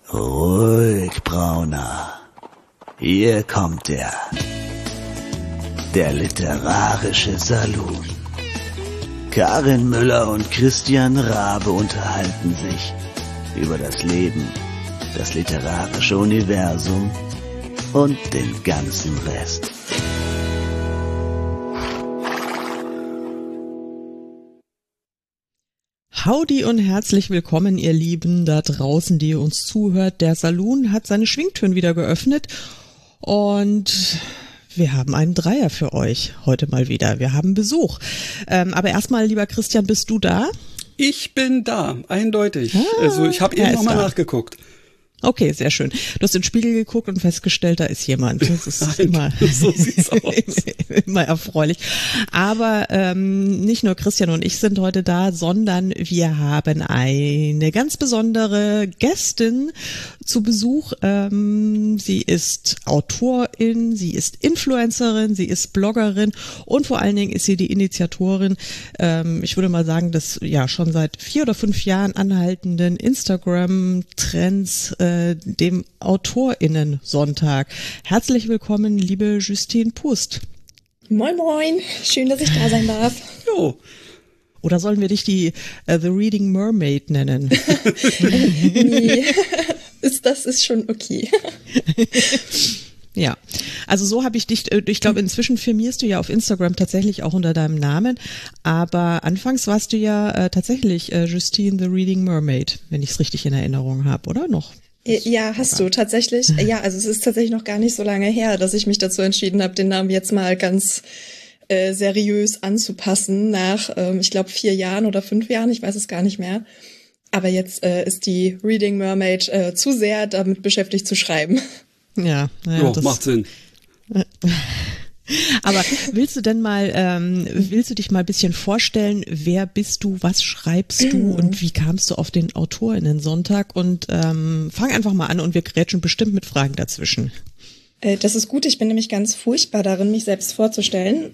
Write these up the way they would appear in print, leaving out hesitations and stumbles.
Ruhig, Brauner. Hier kommt er. Der literarische Salon. Karin Müller und Christian Rabe unterhalten sich über das Leben, das literarische Universum und den ganzen Rest. Howdy und herzlich willkommen, ihr Lieben da draußen, die ihr uns zuhört. Der Saloon hat seine Schwingtüren wieder geöffnet und wir haben einen Dreier für euch heute mal wieder. Wir haben Besuch. Aber erstmal, lieber Christian, bist du da? Ich bin da, eindeutig. Also ich habe eben nochmal nachgeguckt. Okay, sehr schön. Du hast in den Spiegel geguckt und festgestellt, da ist jemand. Das ist immer, so sieht's aus. immer erfreulich. Aber nicht nur Christian und ich sind heute da, sondern wir haben eine ganz besondere Gästin zu Besuch. Sie ist Autorin, sie ist Influencerin, sie ist Bloggerin und vor allen Dingen ist sie die Initiatorin, ich würde mal sagen, des ja schon seit 4 oder 5 Jahren anhaltenden Instagram-Trends, dem AutorInnen-Sonntag. Herzlich willkommen, liebe Justine Pust. Moin, moin. Schön, dass ich da sein darf. Jo. Oder sollen wir dich die The Reading Mermaid nennen? Nee, das ist schon okay. Ja, also so habe ich dich, ich glaube inzwischen firmierst du ja auf Instagram tatsächlich auch unter deinem Namen, aber anfangs warst du ja tatsächlich Justine The Reading Mermaid, wenn ich es richtig in Erinnerung habe, oder noch? Ja, hast du tatsächlich. Ja, also es ist tatsächlich noch gar nicht so lange her, dass ich mich dazu entschieden habe, den Namen jetzt mal ganz seriös anzupassen nach, ich glaube, 4 Jahren oder 5 Jahren, ich weiß es gar nicht mehr. Aber jetzt ist die Reading Mermaid zu sehr damit beschäftigt zu schreiben. Ja, das macht Sinn. Aber willst du dich mal ein bisschen vorstellen, wer bist du, was schreibst du und wie kamst du auf den AutorInnen-Sonntag? Und fang einfach mal an und wir grätschen bestimmt mit Fragen dazwischen. Das ist gut, ich bin nämlich ganz furchtbar darin, mich selbst vorzustellen.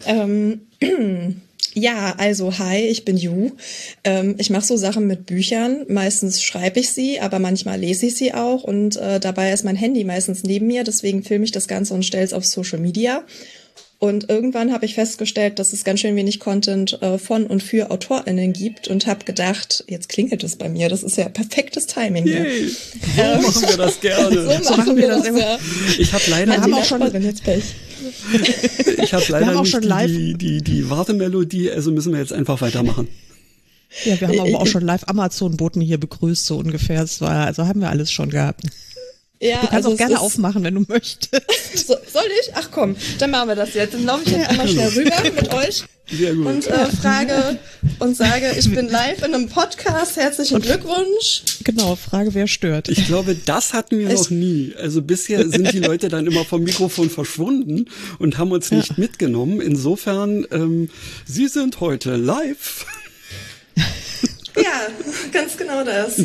Ja, also hi, ich bin Ju. Ich mache so Sachen mit Büchern. Meistens schreibe ich sie, aber manchmal lese ich sie auch. Und dabei ist mein Handy meistens neben mir, deswegen filme ich das Ganze und stelle es auf Social Media. Und irgendwann habe ich festgestellt, dass es ganz schön wenig Content von und für AutorInnen gibt und habe gedacht, jetzt klingelt es bei mir, das ist ja perfektes Timing hier. Yay. So machen wir das gerne. So machen wir das immer. Ich habe leider jetzt Pech. Ich habe leider auch nicht schon live die Wartemelodie, also müssen wir jetzt einfach weitermachen. Ja, wir haben aber auch schon live Amazon-Boten hier begrüßt, so ungefähr. Also haben wir alles schon gehabt. Ja, du kannst auch gerne aufmachen, wenn du möchtest. Soll ich? Ach komm, dann machen wir das jetzt. Dann laufe ich jetzt einmal schnell rüber mit euch und frage und sage, ich bin live in einem Podcast. Herzlichen Glückwunsch. Genau, Frage, wer stört. Ich glaube, das hatten wir noch nie. Also bisher sind die Leute dann immer vom Mikrofon verschwunden und haben uns nicht mitgenommen. Insofern, Sie sind heute live. Ja, ganz genau das.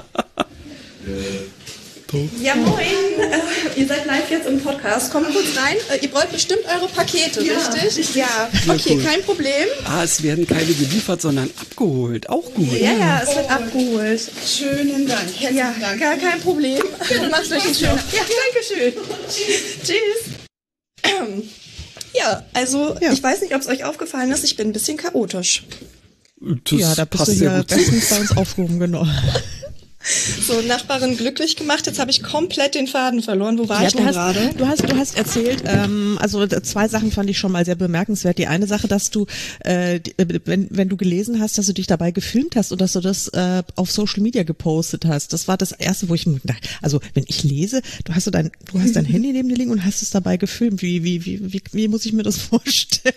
Ja, moin. Ihr seid live jetzt im Podcast. Kommt kurz rein. Ihr wollt bestimmt eure Pakete, richtig? Ja. Okay, cool. Kein Problem. Es werden keine geliefert, sondern abgeholt. Auch gut. Ja, es wird abgeholt. Schönen Dank. Ja, gar kein Problem. Macht euch einen schönen. Ja, danke schön. Tschüss. Ja, also ich weiß nicht, ob es euch aufgefallen ist, ich bin ein bisschen chaotisch. Da bist du ja bestens bei uns aufgehoben, genau. So, Nachbarin glücklich gemacht, jetzt habe ich komplett den Faden verloren. Wo war ich denn gerade? Du hast erzählt, also 2 Sachen fand ich schon mal sehr bemerkenswert. Die eine Sache, dass du, wenn du gelesen hast, dass du dich dabei gefilmt hast und dass du das auf Social Media gepostet hast. Das war das Erste, wo ich mir dachte, also wenn ich lese, du hast dein Handy neben dir liegen und hast es dabei gefilmt. Wie muss ich mir das vorstellen?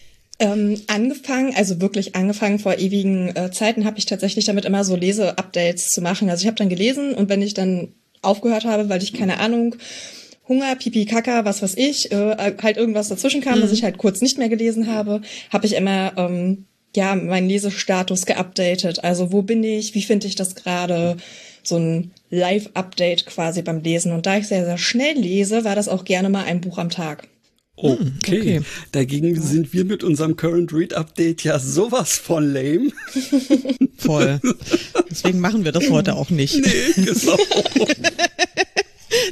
Angefangen vor ewigen Zeiten habe ich tatsächlich damit immer so Lese-Updates zu machen. Also ich habe dann gelesen und wenn ich dann aufgehört habe, weil ich keine Ahnung, Hunger, Pipi, Kaka, was weiß ich, halt irgendwas dazwischen kam, was ich halt kurz nicht mehr gelesen habe, habe ich immer meinen Lesestatus geupdatet. Also wo bin ich, wie finde ich das gerade? So ein Live-Update quasi beim Lesen. Und da ich sehr, sehr schnell lese, war das auch gerne mal ein Buch am Tag. Okay. Dagegen sind wir mit unserem Current Read Update ja sowas von lame. Voll. Deswegen machen wir das heute auch nicht. Nee, genau.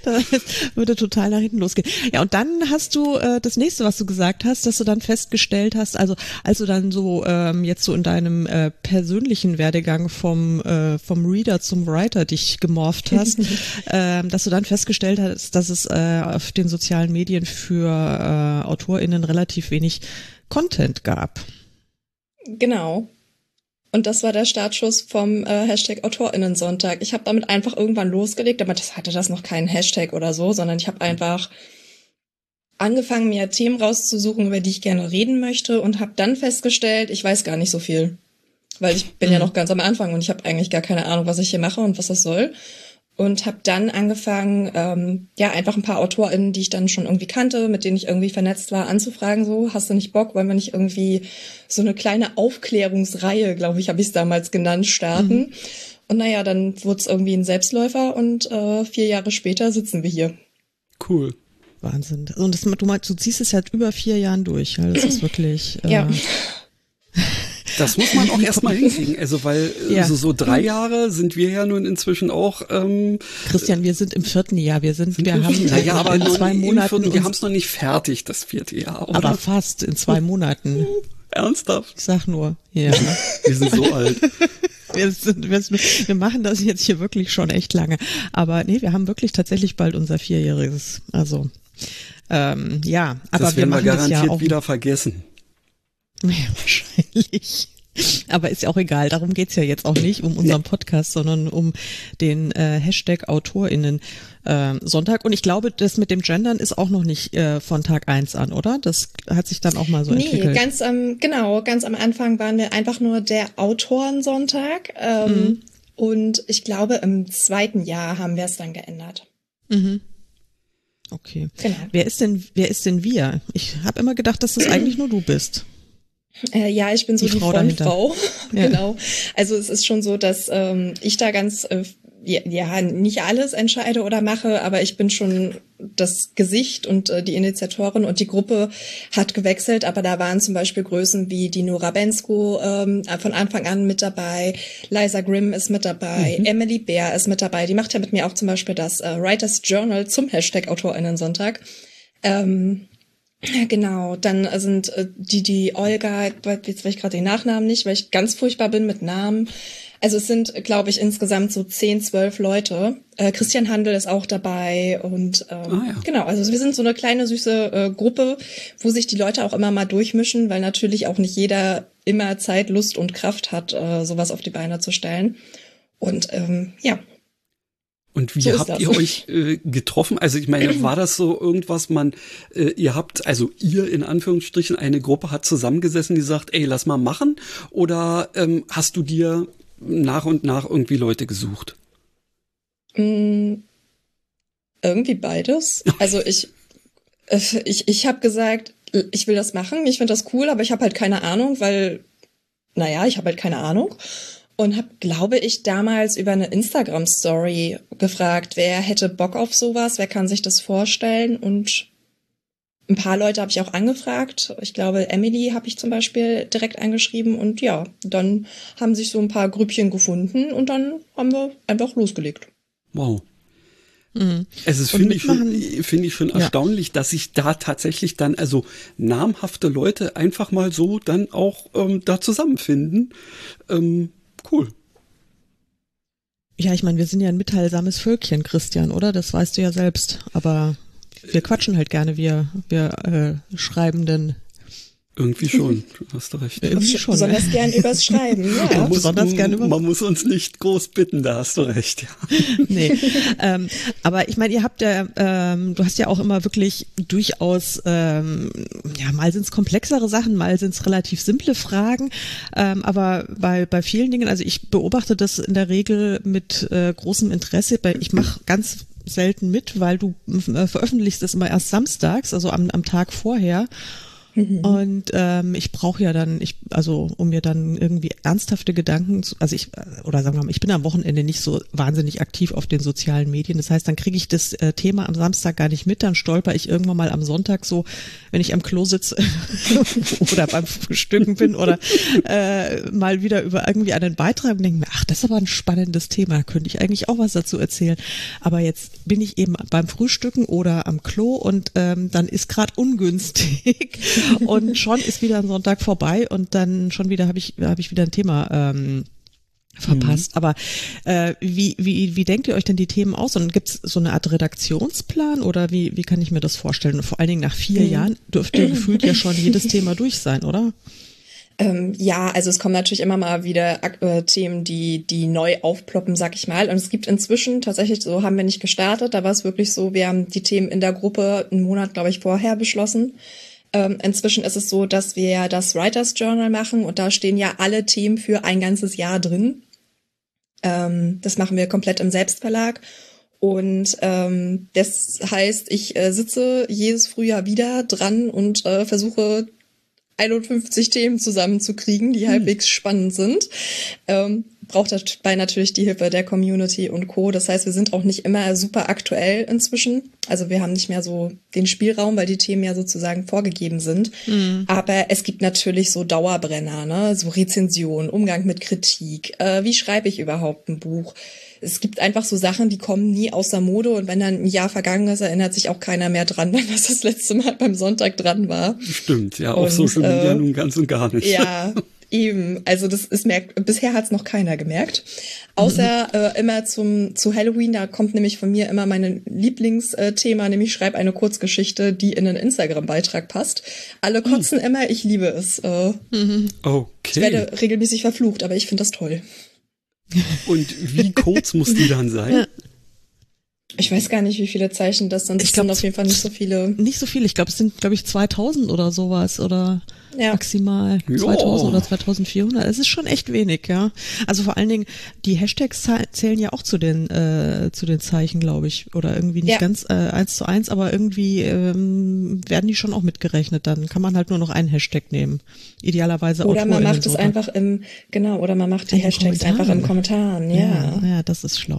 Das würde total nach hinten losgehen. Ja, und dann hast du das nächste, was du gesagt hast, dass du dann festgestellt hast, also als du dann so jetzt so in deinem persönlichen Werdegang vom Reader zum Writer dich gemorpht hast, dass du dann festgestellt hast, dass es auf den sozialen Medien für AutorInnen relativ wenig Content gab. Genau. Und das war der Startschuss vom Hashtag AutorInnensonntag. Ich habe damit einfach irgendwann losgelegt, aber das hatte das noch keinen Hashtag oder so, sondern ich habe einfach angefangen, mir Themen rauszusuchen, über die ich gerne reden möchte und habe dann festgestellt, ich weiß gar nicht so viel. Weil ich bin ja noch ganz am Anfang und ich habe eigentlich gar keine Ahnung, was ich hier mache und was das soll. Und habe dann angefangen, einfach ein paar AutorInnen, die ich dann schon irgendwie kannte, mit denen ich irgendwie vernetzt war, anzufragen. So, hast du nicht Bock, wollen wir nicht irgendwie so eine kleine Aufklärungsreihe, glaube ich, habe ich es damals genannt, starten. Und naja, dann wurde es irgendwie ein Selbstläufer und 4 Jahre später sitzen wir hier. Cool. Wahnsinn. Und du ziehst es halt über 4 Jahren durch. Das ist wirklich... Ja. Das muss man auch erstmal hinkriegen, also weil so 3 Jahre sind wir ja nun inzwischen auch. Christian, wir sind im 4. Jahr, wir haben aber in 2 Monaten. Wir haben es noch nicht fertig, das 4. Jahr, oder? Aber fast in 2 Monaten. Ernsthaft? Ich sag nur, ja. Wir sind so alt. Wir machen das jetzt hier wirklich schon echt lange. Aber nee, wir haben wirklich tatsächlich bald unser 4-jähriges. Also, aber das wir machen garantiert das ja auch wieder vergessen. Ja, wahrscheinlich. Aber ist ja auch egal, darum geht's ja jetzt auch nicht um unseren Podcast, sondern um den Hashtag AutorInnen Sonntag. Und ich glaube, das mit dem Gendern ist auch noch nicht von Tag 1 an, oder? Das hat sich dann auch mal so entwickelt. Nee, ganz am Anfang waren wir einfach nur der Autorensonntag. Und ich glaube, im 2. Jahr haben wir es dann geändert. Mhm. Okay. Genau. Wer ist denn wir? Ich habe immer gedacht, dass das eigentlich nur du bist. Ja, ich bin so die Frontfrau. Ja. Genau. Also es ist schon so, dass ich da ganz nicht alles entscheide oder mache, aber ich bin schon das Gesicht und die Initiatorin und die Gruppe hat gewechselt, aber da waren zum Beispiel Größen wie die Nora Bensko von Anfang an mit dabei, Liza Grimm ist mit dabei, Emily Bär ist mit dabei, die macht ja mit mir auch zum Beispiel das Writers Journal zum Hashtag AutorInnensonntag. Genau, dann sind die Olga, jetzt weiß ich gerade den Nachnamen nicht, weil ich ganz furchtbar bin mit Namen. Also es sind, glaube ich, insgesamt so 10, 12 Leute. Christian Handel ist auch dabei und genau, also wir sind so eine kleine süße Gruppe, wo sich die Leute auch immer mal durchmischen, weil natürlich auch nicht jeder immer Zeit, Lust und Kraft hat, sowas auf die Beine zu stellen. Und Und wie habt ihr euch getroffen? Also ich meine, war das so irgendwas, ihr in Anführungsstrichen, eine Gruppe hat zusammengesessen, die sagt, ey, lass mal machen? Oder hast du dir nach und nach irgendwie Leute gesucht? Irgendwie beides. Also ich habe gesagt, ich will das machen, ich finde das cool, aber ich habe halt keine Ahnung, ich habe halt keine Ahnung. Und habe, glaube ich, damals über eine Instagram-Story gefragt, wer hätte Bock auf sowas, wer kann sich das vorstellen. Und ein paar Leute habe ich auch angefragt. Ich glaube, Emily habe ich zum Beispiel direkt angeschrieben. Und ja, dann haben sich so ein paar Grüppchen gefunden und dann haben wir einfach losgelegt. Wow. Es ist, finde ich schon erstaunlich, dass sich da tatsächlich dann also namhafte Leute einfach mal so dann auch da zusammenfinden. Cool. Ja, ich meine, wir sind ja ein mitteilsames Völkchen, Christian, oder? Das weißt du ja selbst. Aber wir quatschen halt gerne, wir Schreibenden. Irgendwie schon, hast du recht. Irgendwie schon, besonders gern übers Schreiben, ja. Man muss uns nicht groß bitten, da hast du recht, ja. Nee, aber ich meine, ihr habt ja, du hast ja auch immer wirklich durchaus, mal sind es komplexere Sachen, mal sind es relativ simple Fragen, aber bei vielen Dingen, also ich beobachte das in der Regel mit großem Interesse, ich mache ganz selten mit, weil du veröffentlichst das immer erst samstags, also am Tag vorher. Und ich brauche ja dann, um mir dann irgendwie ernsthafte Gedanken, oder sagen wir mal, ich bin am Wochenende nicht so wahnsinnig aktiv auf den sozialen Medien. Das heißt, dann kriege ich das Thema am Samstag gar nicht mit, dann stolper ich irgendwann mal am Sonntag so, wenn ich am Klo sitze oder beim Frühstücken bin oder mal wieder über irgendwie einen Beitrag und denke mir, ach, das ist aber ein spannendes Thema, da könnte ich eigentlich auch was dazu erzählen. Aber jetzt bin ich eben beim Frühstücken oder am Klo und dann ist gerade ungünstig. Und schon ist wieder ein Sonntag vorbei und dann schon wieder habe ich wieder ein Thema verpasst. Aber wie denkt ihr euch denn die Themen aus? Und gibt es so eine Art Redaktionsplan oder wie kann ich mir das vorstellen? Und vor allen Dingen nach 4 Jahren dürfte gefühlt ja schon jedes Thema durch sein, oder? Ja, also es kommen natürlich immer mal wieder Themen, die neu aufploppen, sag ich mal. Und es gibt inzwischen tatsächlich, so haben wir nicht gestartet, da war es wirklich so, wir haben die Themen in der Gruppe einen Monat, glaube ich, vorher beschlossen. Inzwischen ist es so, dass wir das Writers Journal machen und da stehen ja alle Themen für ein ganzes Jahr drin. Das machen wir komplett im Selbstverlag. Und das heißt, ich sitze jedes Frühjahr wieder dran und versuche 51 Themen zusammenzukriegen, die halbwegs spannend sind. Braucht dabei natürlich die Hilfe der Community und Co. Das heißt, wir sind auch nicht immer super aktuell inzwischen. Also wir haben nicht mehr so den Spielraum, weil die Themen ja sozusagen vorgegeben sind. Aber es gibt natürlich so Dauerbrenner, ne? So Rezension, Umgang mit Kritik. Wie schreibe ich überhaupt ein Buch? Es gibt einfach so Sachen, die kommen nie aus der Mode und wenn dann ein Jahr vergangen ist, erinnert sich auch keiner mehr dran, was das letzte Mal beim Sonntag dran war. Stimmt, ja, auf Social Media nun ganz und gar nicht. Ja, eben. Also bisher hat es noch keiner gemerkt. Außer immer zu Halloween, da kommt nämlich von mir immer mein Lieblingsthema, nämlich schreib eine Kurzgeschichte, die in einen Instagram-Beitrag passt. Alle kotzen immer, ich liebe es. Okay. Ich werde regelmäßig verflucht, aber ich finde das toll. Und wie kurz muss die dann sein? Ich weiß gar nicht, wie viele Zeichen das sind. Das sind auf jeden Fall nicht so viele. Nicht so viele. Ich glaube, es sind, 2000 oder sowas oder maximal 2000 oder 2400. Es ist schon echt wenig, ja. Also vor allen Dingen, die Hashtags zählen ja auch zu den Zeichen, glaube ich. Oder irgendwie nicht ganz 1:1, aber irgendwie werden die schon auch mitgerechnet. Dann kann man halt nur noch einen Hashtag nehmen. Idealerweise oder man macht es einfach oder man macht die Hashtags einfach in Kommentaren. Ja, das ist schlau.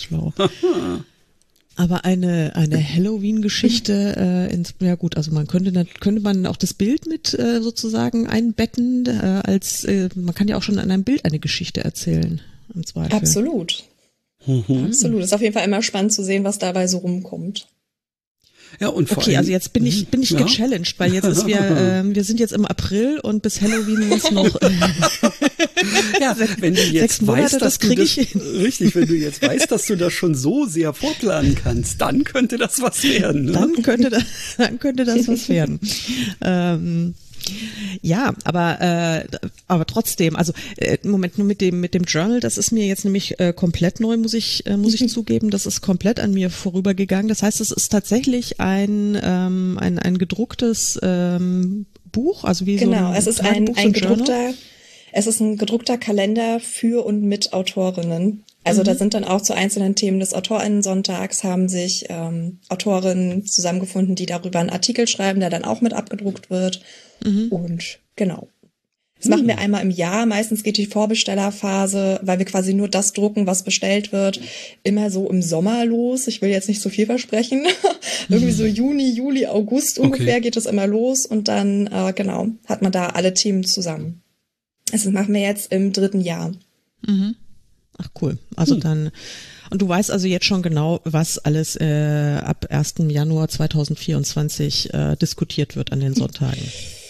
Aber eine Halloween-Geschichte, ja gut, also könnte man auch das Bild mit sozusagen einbetten, man kann ja auch schon an einem Bild eine Geschichte erzählen, im Zweifel. Absolut. Absolut. Ist auf jeden Fall immer spannend zu sehen, was dabei so rumkommt. Ja, und vor allem, also jetzt bin ich gechallenged, weil jetzt ist wir sind jetzt im April und bis Halloween muss noch ja, wenn du jetzt 6 Monate, weißt, wenn du jetzt weißt, dass du das schon so sehr vorplanen kannst, dann könnte das was werden. Ne? Dann könnte das was werden. Ja, aber trotzdem, also Moment, nur mit dem Journal, das ist mir jetzt nämlich komplett neu, muss ich zugeben, das ist komplett an mir vorübergegangen. Das heißt, es ist tatsächlich ein gedrucktes Buch, also wie genau, so ein es ist ein gedruckter Kalender für und mit Autorinnen. Also da sind dann auch zu einzelnen Themen des AutorInnen-Sonntags haben sich Autorinnen zusammengefunden, die darüber einen Artikel schreiben, der dann auch mit abgedruckt wird. Und genau. Das machen wir einmal im Jahr. Meistens geht die Vorbestellerphase, weil wir quasi nur das drucken, was bestellt wird, immer so im Sommer los. Ich will jetzt nicht so viel versprechen. Irgendwie so Juni, Juli, August ungefähr geht es immer los. Und dann, hat man da alle Themen zusammen. Also das machen wir jetzt im 3. Jahr. Ach cool. Also dann, und du weißt also jetzt schon genau, was alles ab 1. Januar 2024 diskutiert wird an den Sonntagen.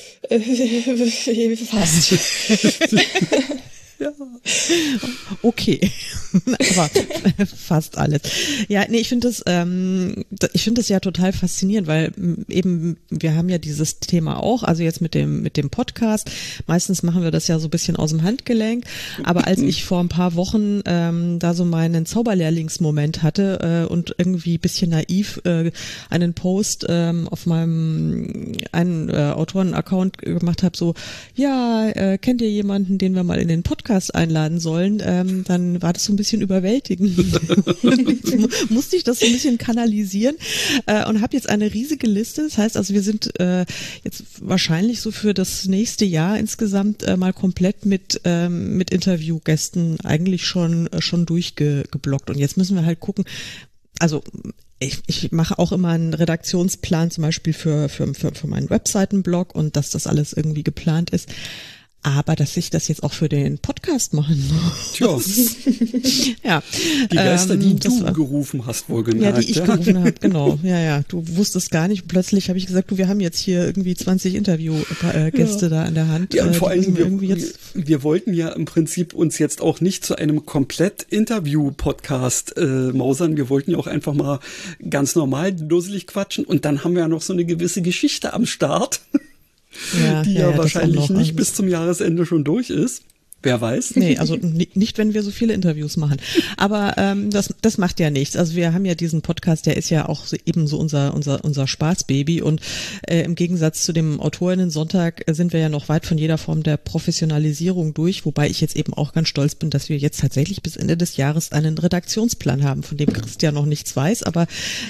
Fast. Ja. Okay, aber fast alles. Ja, nee, ich finde das ja total faszinierend, weil eben wir haben ja dieses Thema auch, also jetzt mit dem Podcast. Meistens machen wir das ja so ein bisschen aus dem Handgelenk, aber als ich vor ein paar Wochen da so meinen Zauberlehrlingsmoment hatte und irgendwie ein bisschen naiv einen Post auf meinem einen Autoren-Account gemacht habe, so, ja, kennt ihr jemanden, den wir mal in den Podcast Podcast einladen sollen, dann war das so ein bisschen überwältigend. Musste ich das so ein bisschen kanalisieren und habe jetzt eine riesige Liste. Das heißt also, wir sind jetzt wahrscheinlich so für das nächste Jahr insgesamt mal komplett mit Interviewgästen eigentlich schon durchgeblockt. Und jetzt müssen wir halt gucken, also ich mache auch immer einen Redaktionsplan zum Beispiel für meinen Webseitenblog und dass das alles irgendwie geplant ist. Aber dass ich das jetzt auch für den Podcast machen muss. Ja. Die Geister, die du gerufen hast, wohlgemerkt. Ja, die ich gerufen habe, genau. Ja. Du wusstest gar nicht. Plötzlich habe ich gesagt, wir haben jetzt hier irgendwie 20 Interviewgäste da an der Hand. Ja, und vor allem, wir wollten ja im Prinzip uns jetzt auch nicht zu einem komplett Interview-Podcast mausern. Wir wollten ja auch einfach mal ganz normal dusselig quatschen. Und dann haben wir ja noch so eine gewisse Geschichte am Start. Die ja wahrscheinlich nicht bis zum Jahresende schon durch ist. Wer weiß. Nee, also nicht, wenn wir so viele Interviews machen. Aber das macht ja nichts. Also wir haben ja diesen Podcast, der ist ja auch eben so unser Spaßbaby. Und im Gegensatz zu dem Autorinnen-Sonntag sind wir ja noch weit von jeder Form der Professionalisierung durch. Wobei ich jetzt eben auch ganz stolz bin, dass wir jetzt tatsächlich bis Ende des Jahres einen Redaktionsplan haben, von dem Christian noch nichts weiß. Aber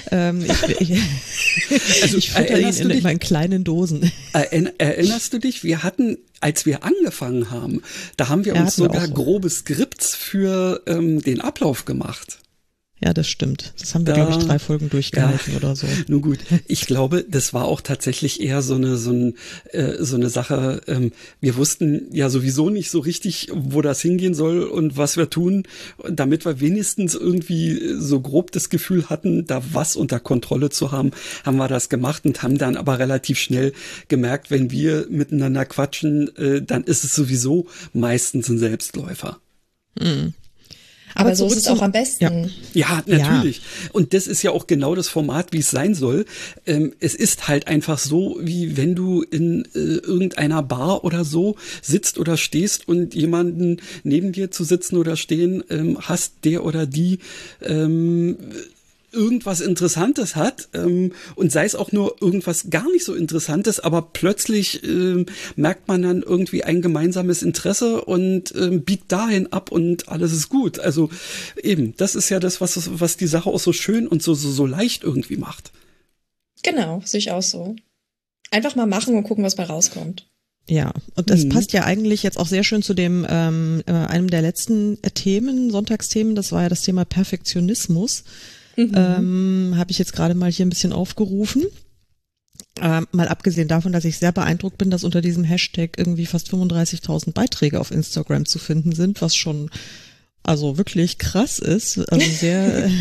ich fütter ihn in meinen kleinen Dosen. Erinnerst du dich? Wir hatten, als wir angefangen haben, da haben wir uns sogar grobe Skripts für den Ablauf gemacht. Ja, das stimmt. Das haben wir, glaube ich, 3 Folgen durchgehalten oder so. Nun gut, ich glaube, das war auch tatsächlich eher so eine Sache. Wir wussten ja sowieso nicht so richtig, wo das hingehen soll und was wir tun, damit wir wenigstens irgendwie so grob das Gefühl hatten, da was unter Kontrolle zu haben, haben wir das gemacht und haben dann aber relativ schnell gemerkt, wenn wir miteinander quatschen, dann ist es sowieso meistens ein Selbstläufer. Mhm. Aber so ist es auch am besten. Ja, natürlich. Ja. Und das ist ja auch genau das Format, wie es sein soll. Es ist halt einfach so, wie wenn du in irgendeiner Bar oder so sitzt oder stehst und jemanden neben dir zu sitzen oder stehen hast, der oder die irgendwas Interessantes hat und sei es auch nur irgendwas gar nicht so Interessantes, aber plötzlich merkt man dann irgendwie ein gemeinsames Interesse und biegt dahin ab und alles ist gut. Also eben, das ist ja das, was die Sache auch so schön und so leicht irgendwie macht. Genau, sehe ich auch so. Einfach mal machen und gucken, was bei rauskommt. Ja, und das passt ja eigentlich jetzt auch sehr schön zu dem einem der letzten Themen, Sonntagsthemen, das war ja das Thema Perfektionismus. Habe ich jetzt gerade mal hier ein bisschen aufgerufen. Mal abgesehen davon, dass ich sehr beeindruckt bin, dass unter diesem Hashtag irgendwie fast 35.000 Beiträge auf Instagram zu finden sind, was schon also wirklich krass ist, also sehr,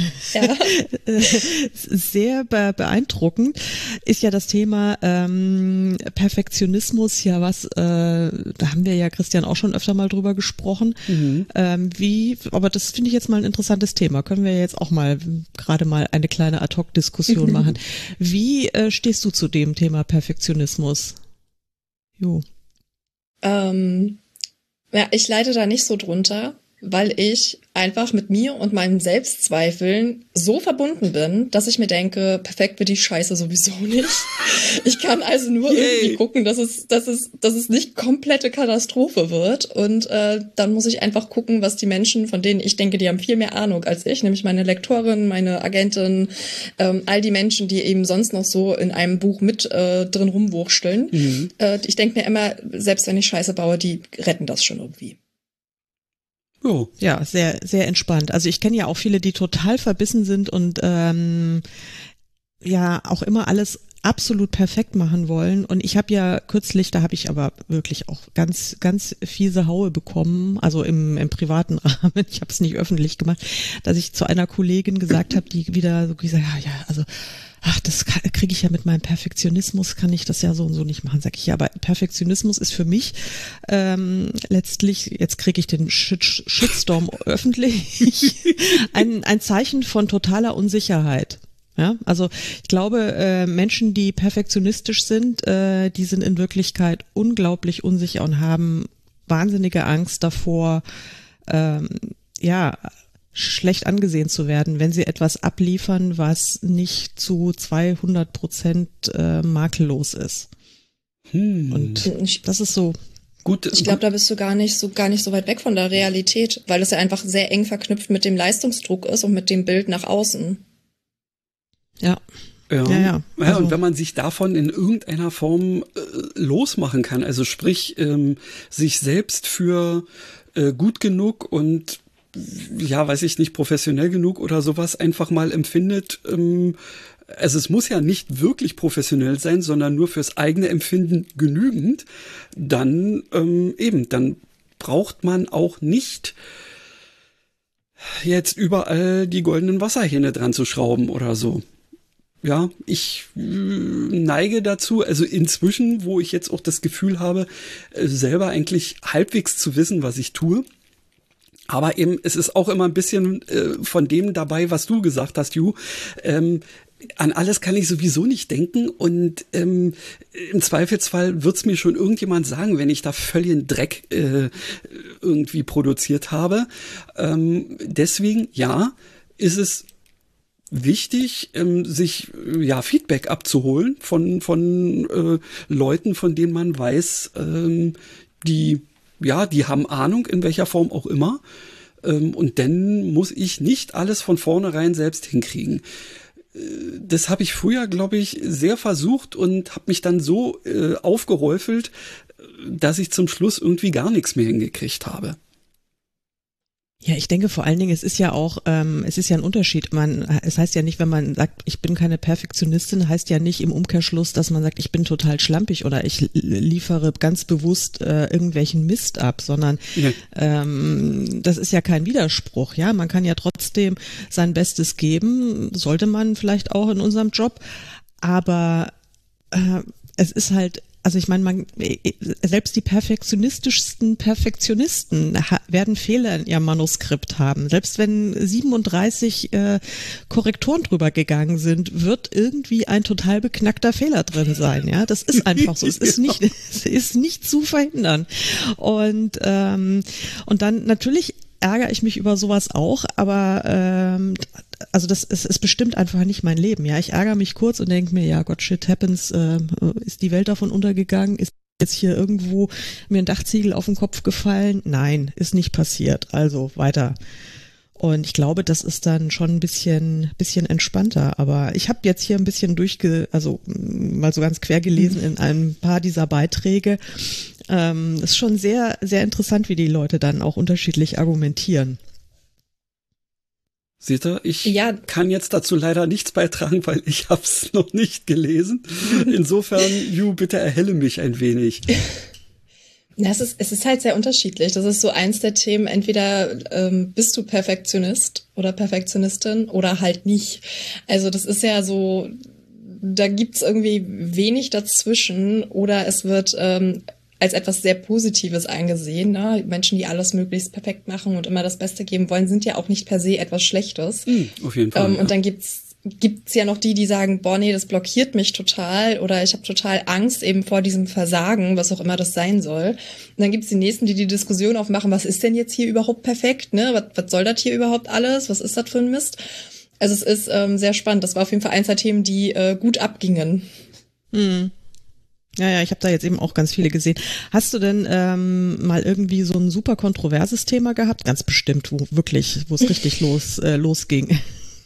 sehr beeindruckend, ist ja das Thema Perfektionismus, ja was, da haben wir ja Christian auch schon öfter mal drüber gesprochen, aber das finde ich jetzt mal ein interessantes Thema, können wir jetzt auch mal gerade mal eine kleine Ad-Hoc-Diskussion machen. Wie stehst du zu dem Thema Perfektionismus? Jo. Ja, ich leide da nicht so drunter, weil ich einfach mit mir und meinen Selbstzweifeln so verbunden bin, dass ich mir denke, perfekt wird die Scheiße sowieso nicht. Ich kann also nur irgendwie gucken, dass es nicht komplette Katastrophe wird. Und dann muss ich einfach gucken, was die Menschen, von denen ich denke, die haben viel mehr Ahnung als ich, nämlich meine Lektorin, meine Agentin, all die Menschen, die eben sonst noch so in einem Buch mit drin rumwurschteln. Ich denke mir immer, selbst wenn ich Scheiße baue, die retten das schon irgendwie. Oh. Ja, sehr, sehr entspannt. Also ich kenne ja auch viele, die total verbissen sind und ja auch immer alles absolut perfekt machen wollen. Und ich habe ja kürzlich, da habe ich aber wirklich auch ganz, ganz fiese Haue bekommen, also im privaten Rahmen, ich habe es nicht öffentlich gemacht, dass ich zu einer Kollegin gesagt habe, die wieder so gesagt, ja, also das kriege ich ja mit meinem Perfektionismus, kann ich das ja so und so nicht machen, sag ich ja, aber Perfektionismus ist für mich letztlich, jetzt kriege ich den Shitstorm öffentlich, ein Zeichen von totaler Unsicherheit. Ja, also ich glaube, Menschen, die perfektionistisch sind, die sind in Wirklichkeit unglaublich unsicher und haben wahnsinnige Angst davor, schlecht angesehen zu werden, wenn sie etwas abliefern, was nicht zu 200% makellos ist. Und das ist so Gut, ich glaube, da bist du gar nicht so weit weg von der Realität, weil es ja einfach sehr eng verknüpft mit dem Leistungsdruck ist und mit dem Bild nach außen. Ja. Ja, also, und wenn man sich davon in irgendeiner Form losmachen kann, also sprich, sich selbst für gut genug und ja, weiß ich nicht, professionell genug oder sowas einfach mal empfindet, also es muss ja nicht wirklich professionell sein, sondern nur fürs eigene Empfinden genügend, dann dann braucht man auch nicht jetzt überall die goldenen Wasserhähne dran zu schrauben oder so. Ja, ich neige dazu, also inzwischen, wo ich jetzt auch das Gefühl habe, selber eigentlich halbwegs zu wissen, was ich tue. Aber eben, es ist auch immer ein bisschen von dem dabei, was du gesagt hast, Ju. An alles kann ich sowieso nicht denken und im Zweifelsfall wird's mir schon irgendjemand sagen, wenn ich da völligen Dreck irgendwie produziert habe. Deswegen, ja, ist es wichtig, sich Feedback abzuholen von Leuten, von denen man weiß, die haben Ahnung, in welcher Form auch immer. Und dann muss ich nicht alles von vornherein selbst hinkriegen. Das habe ich früher, glaube ich, sehr versucht und habe mich dann so aufgehäufelt, dass ich zum Schluss irgendwie gar nichts mehr hingekriegt habe. Ja, ich denke vor allen Dingen, es ist ja auch, es ist ja ein Unterschied. Es heißt ja nicht, wenn man sagt, ich bin keine Perfektionistin, heißt ja nicht im Umkehrschluss, dass man sagt, ich bin total schlampig oder ich liefere ganz bewusst irgendwelchen Mist ab, sondern das ist ja kein Widerspruch. Ja, man kann ja trotzdem sein Bestes geben, sollte man vielleicht auch in unserem Job, aber es ist halt, also ich meine, selbst die perfektionistischsten Perfektionisten werden Fehler in ihrem Manuskript haben. Selbst wenn 37 Korrektoren drüber gegangen sind, wird irgendwie ein total beknackter Fehler drin sein. Ja, das ist einfach so. Es ist nicht zu verhindern. Und dann natürlich ärgere ich mich über sowas auch, aber also das ist bestimmt einfach nicht mein Leben. Ja, ich ärgere mich kurz und denke mir, ja Gott, shit happens, ist die Welt davon untergegangen? Ist jetzt hier irgendwo mir ein Dachziegel auf den Kopf gefallen? Nein, ist nicht passiert. Also weiter. Und ich glaube, das ist dann schon ein bisschen entspannter. Aber ich habe jetzt hier ein bisschen mal so ganz quer gelesen in ein paar dieser Beiträge. Ist schon sehr, sehr interessant, wie die Leute dann auch unterschiedlich argumentieren. Seht ihr, ich kann jetzt dazu leider nichts beitragen, weil ich hab's noch nicht gelesen. Insofern, Ju, bitte erhelle mich ein wenig. Ja, es ist halt sehr unterschiedlich. Das ist so eins der Themen, entweder bist du Perfektionist oder Perfektionistin oder halt nicht. Also das ist ja so, da gibt's irgendwie wenig dazwischen oder es wird als etwas sehr Positives angesehen. Ne? Menschen, die alles möglichst perfekt machen und immer das Beste geben wollen, sind ja auch nicht per se etwas Schlechtes. Auf jeden Fall. Und dann gibt's ja noch die sagen, boah, nee, das blockiert mich total oder ich habe total Angst eben vor diesem Versagen, was auch immer das sein soll. Und dann gibt's die Nächsten, die Diskussion aufmachen, was ist denn jetzt hier überhaupt perfekt? Ne? Was soll das hier überhaupt alles? Was ist das für ein Mist? Also es ist sehr spannend. Das war auf jeden Fall eins der Themen, die gut abgingen. Ja, ich habe da jetzt eben auch ganz viele gesehen. Hast du denn mal irgendwie so ein super kontroverses Thema gehabt? Ganz bestimmt, wo es richtig losging.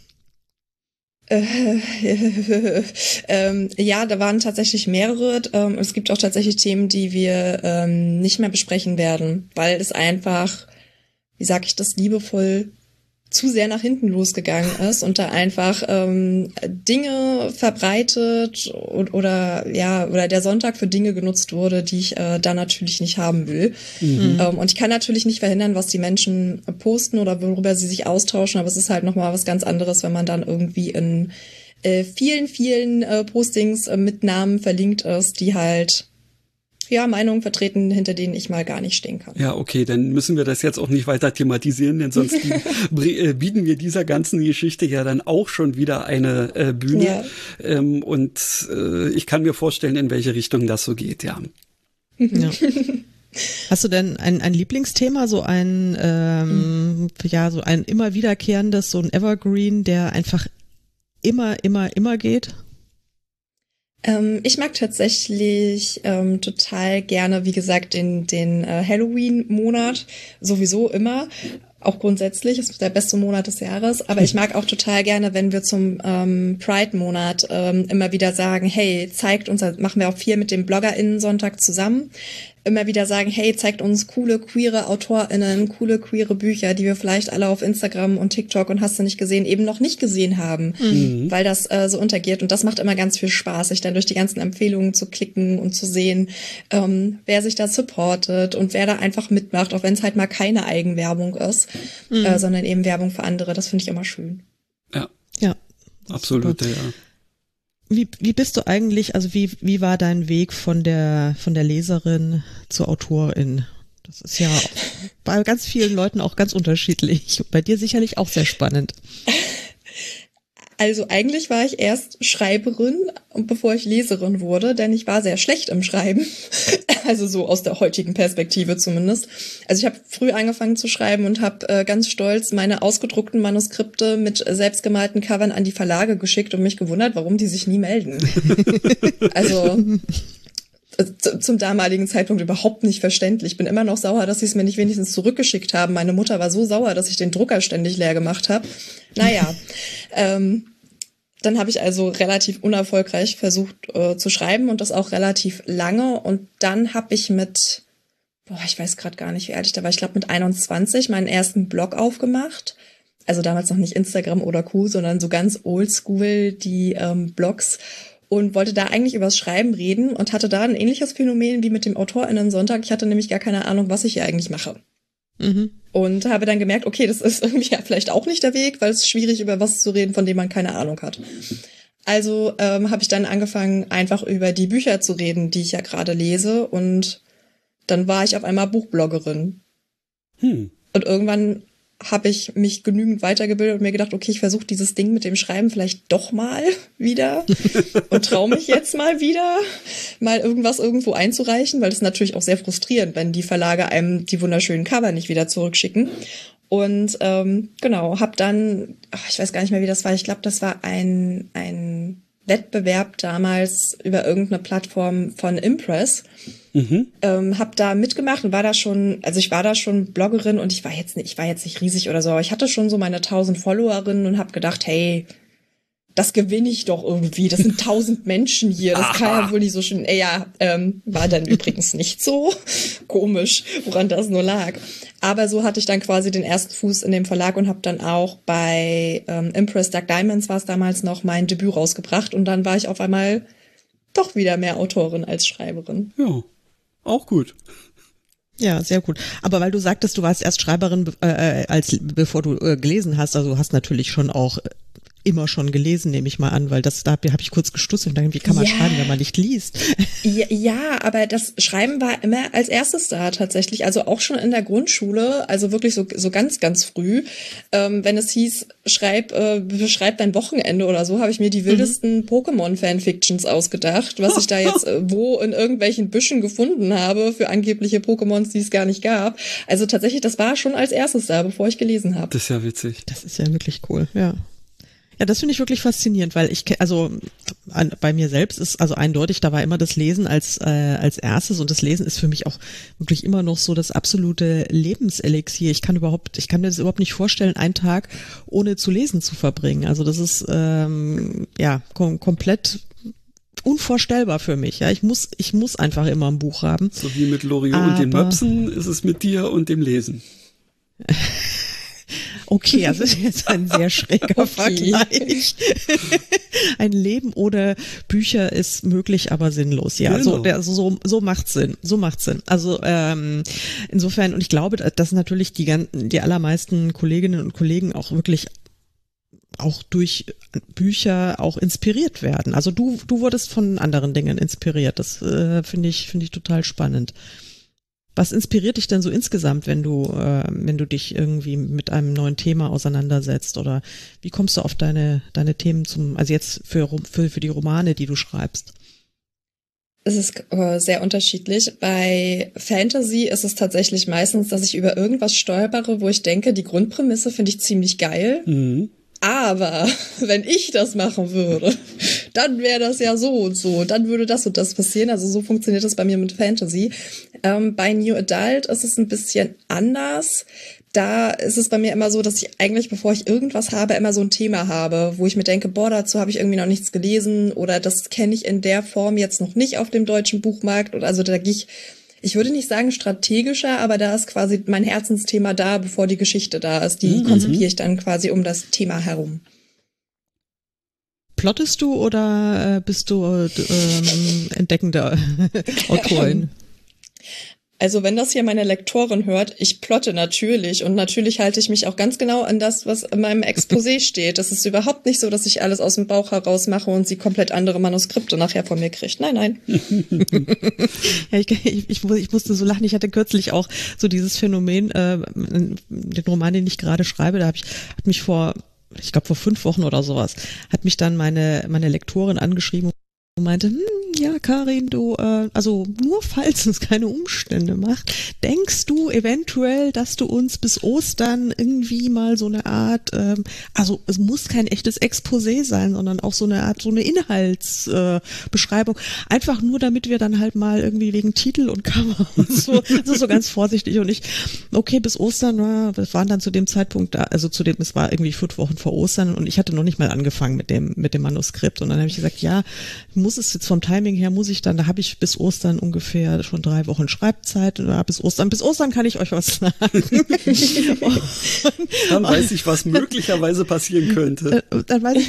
Ja, da waren tatsächlich mehrere. Es gibt auch tatsächlich Themen, die wir nicht mehr besprechen werden, weil es einfach, wie sage ich das liebevoll, zu sehr nach hinten losgegangen ist und da einfach Dinge verbreitet oder der Sonntag für Dinge genutzt wurde, die ich da natürlich nicht haben will. Und ich kann natürlich nicht verhindern, was die Menschen posten oder worüber sie sich austauschen, aber es ist halt nochmal was ganz anderes, wenn man dann irgendwie in vielen Postings mit Namen verlinkt ist, die halt Meinungen vertreten, hinter denen ich mal gar nicht stehen kann. Ja, okay, dann müssen wir das jetzt auch nicht weiter thematisieren, denn sonst bieten wir dieser ganzen Geschichte ja dann auch schon wieder eine Bühne. Ja. Und ich kann mir vorstellen, in welche Richtung das so geht, ja. Ja. Hast du denn ein Lieblingsthema, so ein so ein immer wiederkehrendes, so ein Evergreen, der einfach immer geht? Ich mag tatsächlich total gerne, wie gesagt, den Halloween-Monat sowieso immer. Auch grundsätzlich, ist der beste Monat des Jahres. Aber ich mag auch total gerne, wenn wir zum Pride-Monat immer wieder sagen, hey, zeigt uns, das machen wir auch viel mit dem BloggerInnen-Sonntag zusammen, immer wieder sagen, hey, zeigt uns coole, queere AutorInnen, coole, queere Bücher, die wir vielleicht alle auf Instagram und TikTok und hast du nicht gesehen, eben noch nicht gesehen haben, weil das so untergeht. Und das macht immer ganz viel Spaß, sich dann durch die ganzen Empfehlungen zu klicken und zu sehen, wer sich da supportet und wer da einfach mitmacht, auch wenn es halt mal keine Eigenwerbung ist, sondern eben Werbung für andere. Das finde ich immer schön. Ja, absolut, ja. Wie bist du eigentlich, also wie war dein Weg von der Leserin zur Autorin? Das ist ja bei ganz vielen Leuten auch ganz unterschiedlich. Bei dir sicherlich auch sehr spannend. Also eigentlich war ich erst Schreiberin, bevor ich Leserin wurde, denn ich war sehr schlecht im Schreiben. Also so aus der heutigen Perspektive zumindest. Also ich habe früh angefangen zu schreiben und habe ganz stolz meine ausgedruckten Manuskripte mit selbstgemalten Covern an die Verlage geschickt und mich gewundert, warum die sich nie melden. Also zum damaligen Zeitpunkt überhaupt nicht verständlich. Ich bin immer noch sauer, dass sie es mir nicht wenigstens zurückgeschickt haben. Meine Mutter war so sauer, dass ich den Drucker ständig leer gemacht habe. Naja, dann habe ich also relativ unerfolgreich versucht zu schreiben und das auch relativ lange. Und dann habe ich ich weiß gerade gar nicht, wie alt ich da war, ich glaube mit 21 meinen ersten Blog aufgemacht. Also damals noch nicht Instagram oder Co., sondern so ganz oldschool die Blogs. Und wollte da eigentlich übers Schreiben reden und hatte da ein ähnliches Phänomen wie mit dem AutorInnen-Sonntag. Ich hatte nämlich gar keine Ahnung, was ich hier eigentlich mache. Und habe dann gemerkt, okay, das ist irgendwie ja vielleicht auch nicht der Weg, weil es ist schwierig, über was zu reden, von dem man keine Ahnung hat. Also habe ich dann angefangen, einfach über die Bücher zu reden, die ich ja gerade lese. Und dann war ich auf einmal Buchbloggerin. Und irgendwann habe ich mich genügend weitergebildet und mir gedacht, okay, ich versuche dieses Ding mit dem Schreiben vielleicht doch mal wieder und traue mich jetzt mal wieder, mal irgendwas irgendwo einzureichen, weil das ist natürlich auch sehr frustrierend, wenn die Verlage einem die wunderschönen Cover nicht wieder zurückschicken. Und genau, habe dann, ich weiß gar nicht mehr, wie das war, ich glaube, das war ein Wettbewerb damals über irgendeine Plattform von Impress. Hab da mitgemacht und war da schon Bloggerin und ich war jetzt nicht riesig oder so, aber ich hatte schon so meine 1000 Followerinnen und hab gedacht, hey, das gewinne ich doch irgendwie. Das sind 1000 Menschen hier. Das kann ja wohl nicht so schön. War dann übrigens nicht so. Komisch, woran das nur lag. Aber so hatte ich dann quasi den ersten Fuß in dem Verlag und habe dann auch bei Impress Dark Diamonds war es damals noch mein Debüt rausgebracht und dann war ich auf einmal doch wieder mehr Autorin als Schreiberin. Ja, auch gut. Ja, sehr gut. Aber weil du sagtest, du warst erst Schreiberin, bevor du gelesen hast, also du hast natürlich schon auch immer schon gelesen, nehme ich mal an, weil da habe ich kurz gestutzt und dann, wie kann man schreiben, wenn man nicht liest? Ja, aber das Schreiben war immer als erstes da tatsächlich, also auch schon in der Grundschule, also wirklich so ganz, ganz früh, wenn es hieß, beschreib dein Wochenende oder so, habe ich mir die wildesten Pokémon-Fanfictions ausgedacht, was ich da jetzt wo in irgendwelchen Büschen gefunden habe für angebliche Pokémons, die es gar nicht gab. Also tatsächlich, das war schon als erstes da, bevor ich gelesen habe. Das ist ja witzig. Das ist ja wirklich cool, ja. Ja, das finde ich wirklich faszinierend, weil bei mir selbst ist also eindeutig, da war immer das Lesen als erstes und das Lesen ist für mich auch wirklich immer noch so das absolute Lebenselixier. Ich kann mir das überhaupt nicht vorstellen, einen Tag ohne zu lesen zu verbringen. Also das ist komplett unvorstellbar für mich. Ja, ich muss einfach immer ein Buch haben. So wie mit Loriot und den Möpsen ist es mit dir und dem Lesen. Okay, also das ist jetzt ein sehr schräger Vergleich. Ein Leben ohne Bücher ist möglich, aber sinnlos. Ja, genau. So macht's Sinn. So macht's Sinn. Also insofern, und ich glaube, dass natürlich die allermeisten Kolleginnen und Kollegen auch wirklich auch durch Bücher auch inspiriert werden. Also du wurdest von anderen Dingen inspiriert. Das finde ich total spannend. Was inspiriert dich denn so insgesamt, wenn du dich irgendwie mit einem neuen Thema auseinandersetzt, oder wie kommst du auf deine Themen also jetzt für die Romane, die du schreibst? Es ist sehr unterschiedlich. Bei Fantasy ist es tatsächlich meistens, dass ich über irgendwas stolpere, wo ich denke, die Grundprämisse finde ich ziemlich geil. Aber wenn ich das machen würde, dann wäre das ja so und so, dann würde das und das passieren. Also so funktioniert das bei mir mit Fantasy. Bei New Adult ist es ein bisschen anders. Da ist es bei mir immer so, dass ich eigentlich, bevor ich irgendwas habe, immer so ein Thema habe, wo ich mir denke, boah, dazu habe ich irgendwie noch nichts gelesen oder das kenne ich in der Form jetzt noch nicht auf dem deutschen Buchmarkt. Oder also da gehe ich würde nicht sagen strategischer, aber da ist quasi mein Herzensthema da, bevor die Geschichte da ist. Die konzipiere ich dann quasi um das Thema herum. Plottest du oder bist du entdeckende Autorin? Also wenn das hier meine Lektorin hört, ich plotte natürlich und natürlich halte ich mich auch ganz genau an das, was in meinem Exposé steht. Das ist überhaupt nicht so, dass ich alles aus dem Bauch heraus mache und sie komplett andere Manuskripte nachher von mir kriegt. Nein, nein. Ja, ich musste so lachen. Ich hatte kürzlich auch so dieses Phänomen, den Roman, den ich gerade schreibe, hat mich vor 5 Wochen oder sowas, hat mich dann meine Lektorin angeschrieben und meinte, ja, Karin, du, also nur falls es keine Umstände macht, denkst du eventuell, dass du uns bis Ostern irgendwie mal so eine Art, also es muss kein echtes Exposé sein, sondern auch so eine Art, so eine Inhaltsbeschreibung, einfach nur, damit wir dann halt mal irgendwie wegen Titel und Cover und so, also so ganz vorsichtig und okay, bis Ostern, wir waren dann zu dem Zeitpunkt da, also es war irgendwie 5 Wochen vor Ostern und ich hatte noch nicht mal angefangen mit dem Manuskript und dann habe ich gesagt, ja, muss es jetzt vom Timing her da habe ich bis Ostern ungefähr schon 3 Wochen Schreibzeit oder bis Ostern kann ich euch was sagen. Dann weiß ich, was möglicherweise passieren könnte. Und dann habe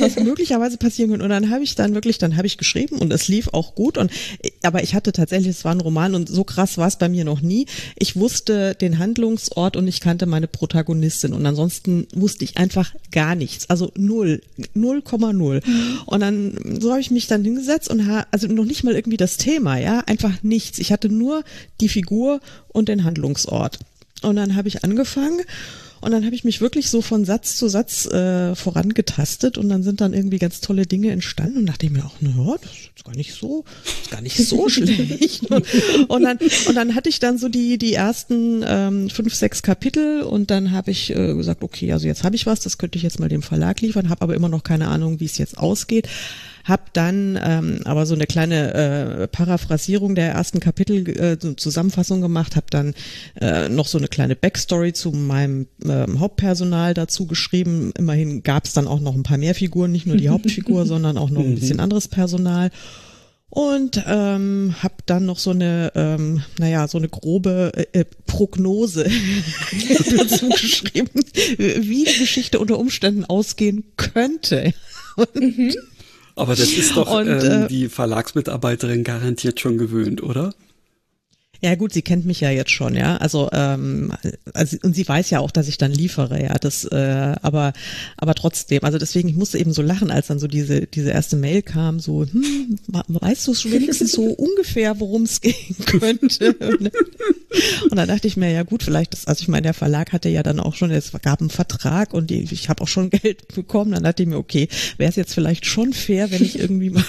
ich geschrieben und es lief auch gut aber ich hatte tatsächlich, es war ein Roman und so krass war es bei mir noch nie. Ich wusste den Handlungsort und ich kannte meine Protagonistin und ansonsten wusste ich einfach gar nichts, also 0,0. Und dann, so habe ich mich dann hingesetzt und also noch nicht mal irgendwie das Thema, ja, einfach nichts. Ich hatte nur die Figur und den Handlungsort. Und dann habe ich angefangen und dann habe ich mich wirklich so von Satz zu Satz vorangetastet und dann sind dann irgendwie ganz tolle Dinge entstanden und dachte ich mir auch, naja, das ist gar nicht so schlecht. Und dann hatte ich dann so die ersten 5, 6 Kapitel und dann habe ich gesagt, okay, also jetzt habe ich was, das könnte ich jetzt mal dem Verlag liefern, habe aber immer noch keine Ahnung, wie es jetzt ausgeht. Hab dann aber so eine kleine Paraphrasierung der ersten Kapitel, so Zusammenfassung gemacht, habe dann noch so eine kleine Backstory zu meinem Hauptpersonal dazu geschrieben. Immerhin gab es dann auch noch ein paar mehr Figuren, nicht nur die Hauptfigur, sondern auch noch ein bisschen anderes Personal. Und habe dann noch so eine grobe Prognose dazu geschrieben, wie die Geschichte unter Umständen ausgehen könnte. Aber das ist doch die Verlagsmitarbeiterin garantiert schon gewöhnt, oder? Ja gut, sie kennt mich ja jetzt schon, ja. Also und sie weiß ja auch, dass ich dann liefere, ja. Das, aber trotzdem, also deswegen, ich musste eben so lachen, als dann so diese erste Mail kam, so, weißt du schon wenigstens so ungefähr, worum es gehen könnte? Und dann dachte ich mir, ja gut, vielleicht also ich meine, der Verlag hatte ja dann auch schon, es gab einen Vertrag und ich habe auch schon Geld bekommen. Dann dachte ich mir, okay, wäre es jetzt vielleicht schon fair, wenn ich irgendwie mal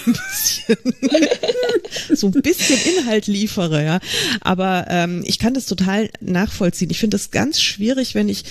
so ein bisschen Inhalt liefere, ja. Aber ich kann das total nachvollziehen. Ich finde das ganz schwierig, wenn ich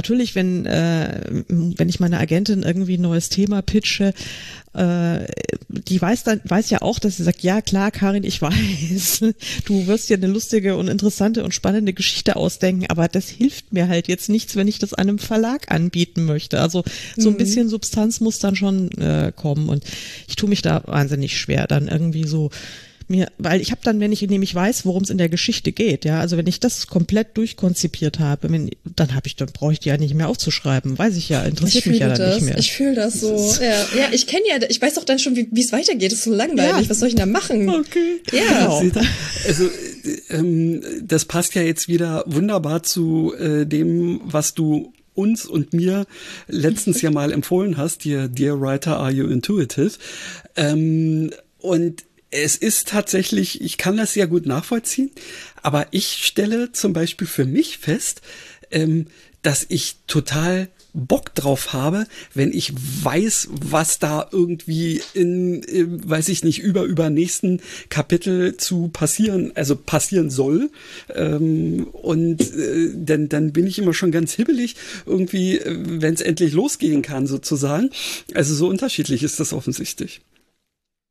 meiner Agentin irgendwie ein neues Thema pitche, die weiß ja auch, dass sie sagt, ja klar, Karin, ich weiß, du wirst dir eine lustige und interessante und spannende Geschichte ausdenken, aber das hilft mir halt jetzt nichts, wenn ich das einem Verlag anbieten möchte. Also so ein bisschen Substanz muss dann schon kommen und ich tue mich da wahnsinnig schwer, dann irgendwie so weil ich habe dann, wenn ich nämlich weiß, worum es in der Geschichte geht, ja, also wenn ich das komplett durchkonzipiert habe, dann brauche ich die ja nicht mehr aufzuschreiben, weiß ich ja, interessiert mich ja dann nicht mehr. Ich fühle das so. Ja, ich weiß doch dann schon, wie es weitergeht, das ist so langweilig, was soll ich denn da machen? Okay. Ja. Genau. Also das passt ja jetzt wieder wunderbar zu dem, was du uns und mir letztens ja mal empfohlen hast, Dear Writer, Are You Intuitive? Und es ist tatsächlich, ich kann das sehr gut nachvollziehen, aber ich stelle zum Beispiel für mich fest, dass ich total Bock drauf habe, wenn ich weiß, was da irgendwie weiß ich nicht, übernächsten Kapitel zu passieren soll. Und dann bin ich immer schon ganz hibbelig, irgendwie, wenn es endlich losgehen kann, sozusagen. Also so unterschiedlich ist das offensichtlich.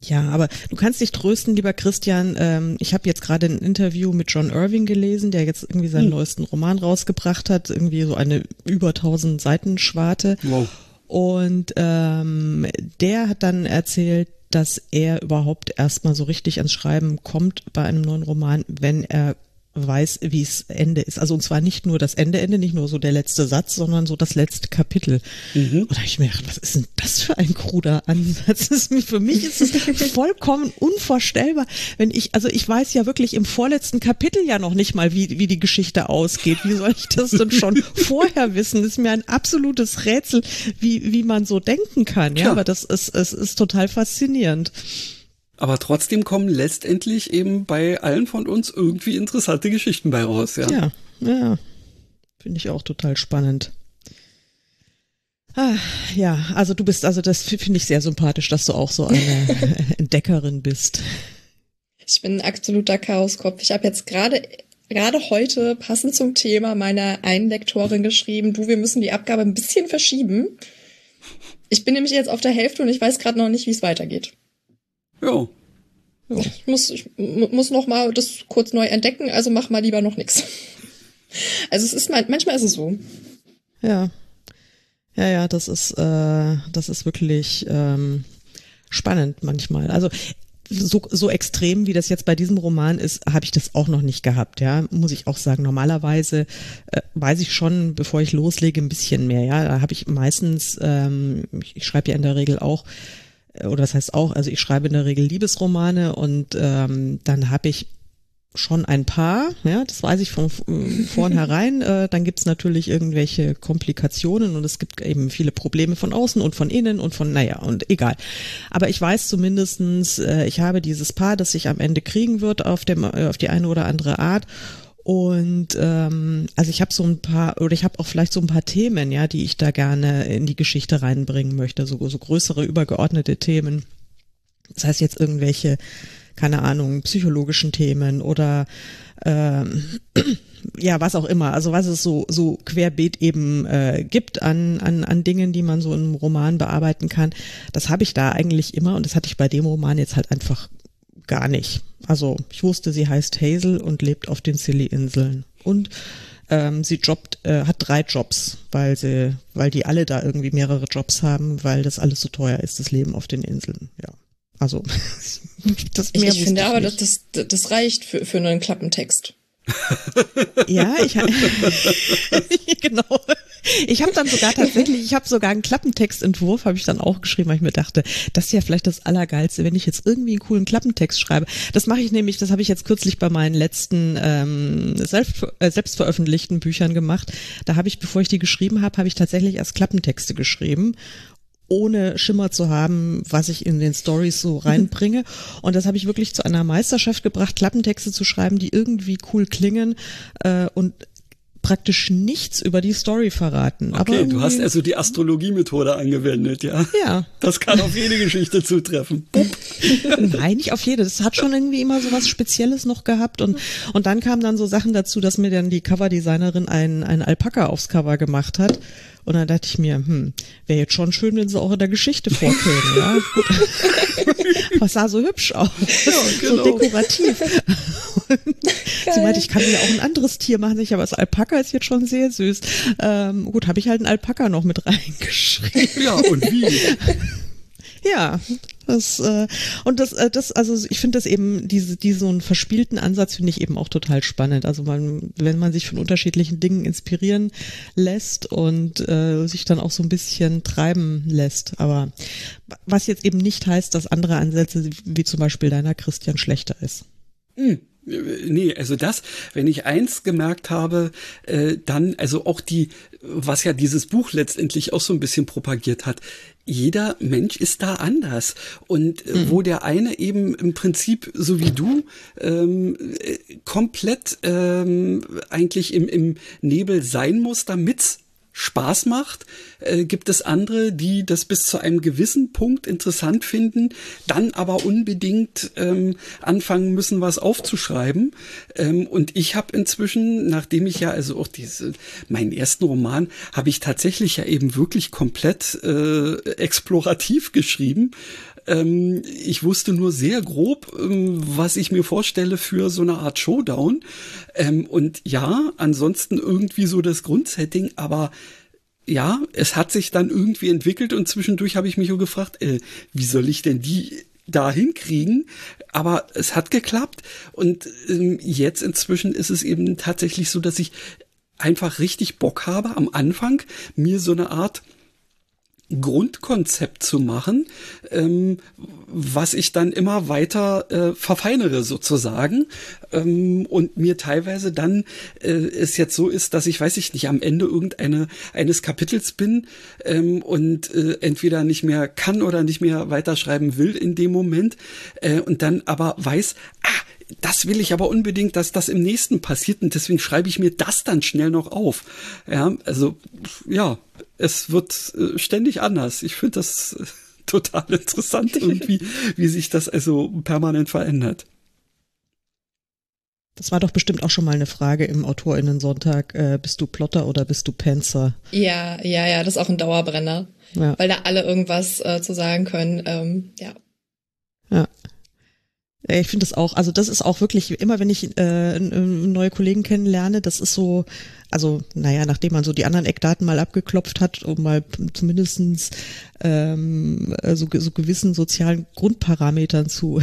Ja, aber du kannst dich trösten, lieber Christian. Ich habe jetzt gerade ein Interview mit John Irving gelesen, der jetzt irgendwie seinen neuesten Roman rausgebracht hat, irgendwie so eine über 1000 Seiten Schwarte. Wow. Und der hat dann erzählt, dass er überhaupt erstmal so richtig ans Schreiben kommt bei einem neuen Roman, wenn er weiß, wie es Ende ist. Also und zwar nicht nur das Ende, nicht nur so der letzte Satz, sondern so das letzte Kapitel. Und da habe ich mir gedacht, was ist denn das für ein kruder Ansatz? Für mich ist es vollkommen unvorstellbar, wenn ich weiß ja wirklich im vorletzten Kapitel ja noch nicht mal, wie die Geschichte ausgeht. Wie soll ich das denn schon vorher wissen? Das ist mir ein absolutes Rätsel, wie man so denken kann. Ja, aber es ist total faszinierend. Aber trotzdem kommen letztendlich eben bei allen von uns irgendwie interessante Geschichten bei raus, ja. Ja. Finde ich auch total spannend. Ja, also das finde ich sehr sympathisch, dass du auch so eine Entdeckerin bist. Ich bin ein absoluter Chaoskopf. Ich habe jetzt gerade heute passend zum Thema meiner einen Lektorin geschrieben, wir müssen die Abgabe ein bisschen verschieben. Ich bin nämlich jetzt auf der Hälfte und ich weiß gerade noch nicht, wie es weitergeht. Ja. Ich muss noch mal das kurz neu entdecken, also mach mal lieber noch nichts. Also manchmal ist es so. Ja, das ist wirklich spannend manchmal. Also so extrem, wie das jetzt bei diesem Roman ist, habe ich das auch noch nicht gehabt, ja, muss ich auch sagen. Normalerweise weiß ich schon, bevor ich loslege, ein bisschen mehr, ja. Da habe ich meistens, ich schreibe ja in der Regel auch, oder das heißt auch, also ich schreibe in der Regel Liebesromane und dann habe ich schon ein paar, ja, das weiß ich von vornherein. Dann gibt's natürlich irgendwelche Komplikationen und es gibt eben viele Probleme von außen und von innen und und egal. Aber ich weiß zumindestens, ich habe dieses Paar, das sich am Ende kriegen wird auf die eine oder andere Art. Und also ich habe ich habe auch vielleicht so ein paar Themen, ja, die ich da gerne in die Geschichte reinbringen möchte, so größere übergeordnete Themen. Das heißt jetzt irgendwelche, keine Ahnung, psychologischen Themen oder ja, was auch immer. Also was es so querbeet eben gibt an Dingen, die man so in einem Roman bearbeiten kann. Das habe ich da eigentlich immer und das hatte ich bei dem Roman jetzt halt einfach gar nicht. Also ich wusste, sie heißt Hazel und lebt auf den Scilly-Inseln. Und sie hat 3 Jobs, weil die alle da irgendwie mehrere Jobs haben, weil das alles so teuer ist, das Leben auf den Inseln. Ja, also das mehr ich finde aber, das reicht für einen Klappentext. Ja, genau. Ich habe sogar einen Klappentextentwurf, habe ich dann auch geschrieben, weil ich mir dachte, das ist ja vielleicht das Allergeilste, wenn ich jetzt irgendwie einen coolen Klappentext schreibe. Das mache ich nämlich, das habe ich jetzt kürzlich bei meinen letzten selbstveröffentlichten Büchern gemacht. Da habe ich, bevor ich die geschrieben habe ich tatsächlich erst Klappentexte geschrieben, ohne Schimmer zu haben, was ich in den Stories so reinbringe. Und das habe ich wirklich zu einer Meisterschaft gebracht, Klappentexte zu schreiben, die irgendwie cool klingen und praktisch nichts über die Story verraten. Okay, aber du hast also die Astrologie-Methode angewendet, ja? Ja. Das kann auf jede Geschichte zutreffen. Nein, nicht auf jede. Das hat schon irgendwie immer so was Spezielles noch gehabt und dann kamen dann so Sachen dazu, dass mir dann die Coverdesignerin ein Alpaka aufs Cover gemacht hat. Und dann dachte ich mir, wäre jetzt schon schön, wenn sie auch in der Geschichte vorkämen, ja. Was sah so hübsch aus, ja, genau. So dekorativ. Sie meinte, ich kann mir auch ein anderes Tier machen, aber das Alpaka ist jetzt schon sehr süß. Gut, habe ich halt einen Alpaka noch mit reingeschrieben. Ja, und wie? Ja, also ich finde das eben, so einen verspielten Ansatz finde ich eben auch total spannend. Also wenn man sich von unterschiedlichen Dingen inspirieren lässt und sich dann auch so ein bisschen treiben lässt. Aber was jetzt eben nicht heißt, dass andere Ansätze, wie zum Beispiel deiner, Christian, schlechter ist. Nee, also wenn ich eins gemerkt habe, dann, also auch was ja dieses Buch letztendlich auch so ein bisschen propagiert hat, jeder Mensch ist da anders. Und wo der eine eben im Prinzip, so wie du, komplett eigentlich im Nebel sein muss, damit's Spaß macht, gibt es andere, die das bis zu einem gewissen Punkt interessant finden, dann aber unbedingt anfangen müssen, was aufzuschreiben. Und ich habe inzwischen, nachdem ich ja also auch meinen ersten Roman, habe ich tatsächlich ja eben wirklich komplett explorativ geschrieben. Ich wusste nur sehr grob, was ich mir vorstelle für so eine Art Showdown. Und ja, ansonsten irgendwie so das Grundsetting, aber ja, es hat sich dann irgendwie entwickelt und zwischendurch habe ich mich so gefragt, wie soll ich denn die da hinkriegen? Aber es hat geklappt und jetzt inzwischen ist es eben tatsächlich so, dass ich einfach richtig Bock habe, am Anfang mir so eine Art Grundkonzept zu machen, was ich dann immer weiter verfeinere sozusagen, und mir teilweise dann es jetzt so ist, dass ich, weiß ich nicht, am Ende eines Kapitels bin und entweder nicht mehr kann oder nicht mehr weiterschreiben will in dem Moment und dann aber weiß, das will ich aber unbedingt, dass das im nächsten passiert und deswegen schreibe ich mir das dann schnell noch auf. Ja, also ja, es wird ständig anders. Ich finde das total interessant irgendwie, wie sich das also permanent verändert. Das war doch bestimmt auch schon mal eine Frage im AutorInnen-Sonntag. Bist du Plotter oder bist du Panzer? Ja, das ist auch ein Dauerbrenner, weil da alle irgendwas zu sagen können. Ja. Ich finde das auch, also das ist auch wirklich, immer wenn ich neue Kollegen kennenlerne, das ist so, also naja, nachdem man so die anderen Eckdaten mal abgeklopft hat, um mal zumindestens so gewissen sozialen Grundparametern zu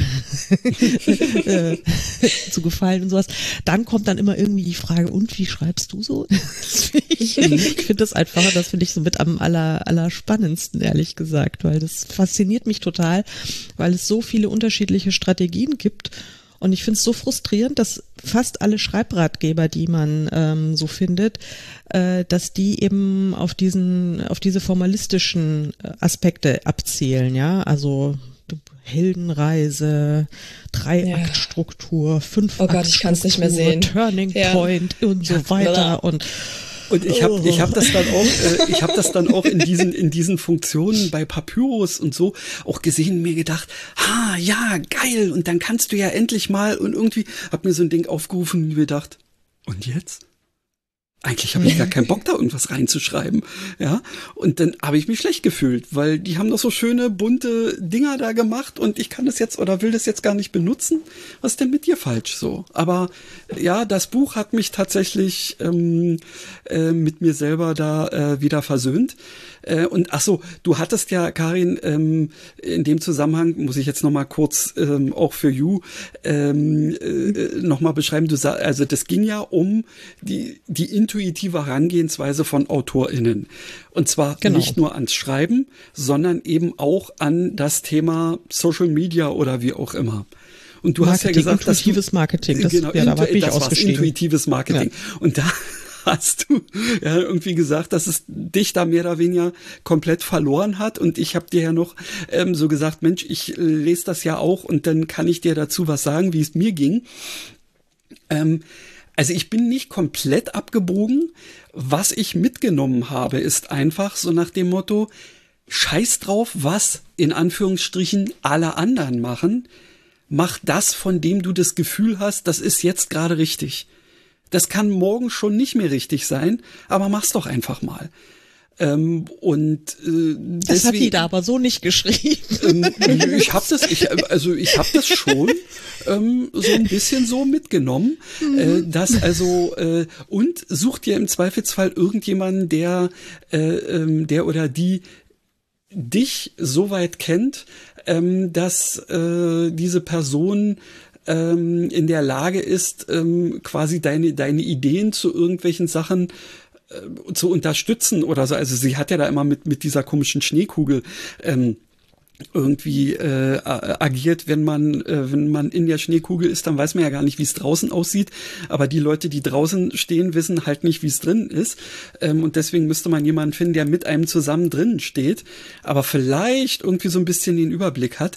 zu gefallen und sowas, dann kommt dann immer irgendwie die Frage, und wie schreibst du so? Ich finde das einfach, das finde ich so mit am allerspannendsten, ehrlich gesagt, weil das fasziniert mich total, weil es so viele unterschiedliche Strategien gibt. Und ich finde es so frustrierend, dass fast alle Schreibratgeber, die man so findet, dass die eben auf diese formalistischen Aspekte abzielen, ja, also Heldenreise, Dreiaktstruktur, Fünfaktstruktur, oh Gott, ich kann's nicht mehr sehen. Turning Point und so weiter und ich habe das dann auch in diesen Funktionen bei Papyrus und so auch gesehen und mir gedacht, ja, geil, und dann kannst du ja endlich mal, und irgendwie hab mir so ein Ding aufgerufen und mir gedacht, und jetzt? Eigentlich habe ich gar keinen Bock, da irgendwas reinzuschreiben, ja. Und dann habe ich mich schlecht gefühlt, weil die haben doch so schöne, bunte Dinger da gemacht und ich kann das jetzt oder will das jetzt gar nicht benutzen. Was ist denn mit dir falsch so? Aber ja, das Buch hat mich tatsächlich mit mir selber da wieder versöhnt. Und ach so, du hattest ja, Karin, in dem Zusammenhang, muss ich jetzt noch mal kurz auch für You noch mal beschreiben, also das ging ja um die intuitive Herangehensweise von AutorInnen. Und zwar nicht nur ans Schreiben, sondern eben auch an das Thema Social Media oder wie auch immer. Und du hast ja gesagt, intuitives Marketing, das war intuitives Marketing. Ja. Und da hast du ja irgendwie gesagt, dass es dich da mehr oder weniger komplett verloren hat. Und ich habe dir ja noch so gesagt, Mensch, ich lese das ja auch und dann kann ich dir dazu was sagen, wie es mir ging. Also ich bin nicht komplett abgebogen. Was ich mitgenommen habe, ist einfach so nach dem Motto, scheiß drauf, was in Anführungsstrichen alle anderen machen. Mach das, von dem du das Gefühl hast, das ist jetzt gerade richtig. Das kann morgen schon nicht mehr richtig sein, aber mach's doch einfach mal. Das hat die da aber so nicht geschrieben. Ich habe das schon so ein bisschen so mitgenommen, dass also und such dir im Zweifelsfall irgendjemanden, der oder die dich so weit kennt, dass diese Person in der Lage ist, quasi deine Ideen zu irgendwelchen Sachen zu unterstützen oder so. Also sie hat ja da immer mit dieser komischen Schneekugel irgendwie agiert. Wenn man in der Schneekugel ist, dann weiß man ja gar nicht, wie es draußen aussieht. Aber die Leute, die draußen stehen, wissen halt nicht, wie es drin ist. Und deswegen müsste man jemanden finden, der mit einem zusammen drinnen steht, aber vielleicht irgendwie so ein bisschen den Überblick hat.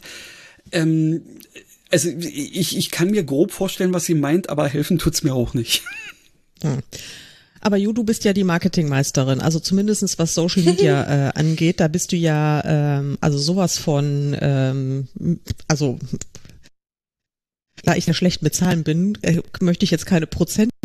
Also ich kann mir grob vorstellen, was sie meint, aber helfen tut's mir auch nicht. Aber Ju, du bist ja die Marketingmeisterin, also zumindestens was Social Media angeht, da bist du ja also sowas von, also da ich ja schlecht mit Zahlen bin, möchte ich jetzt keine Prozente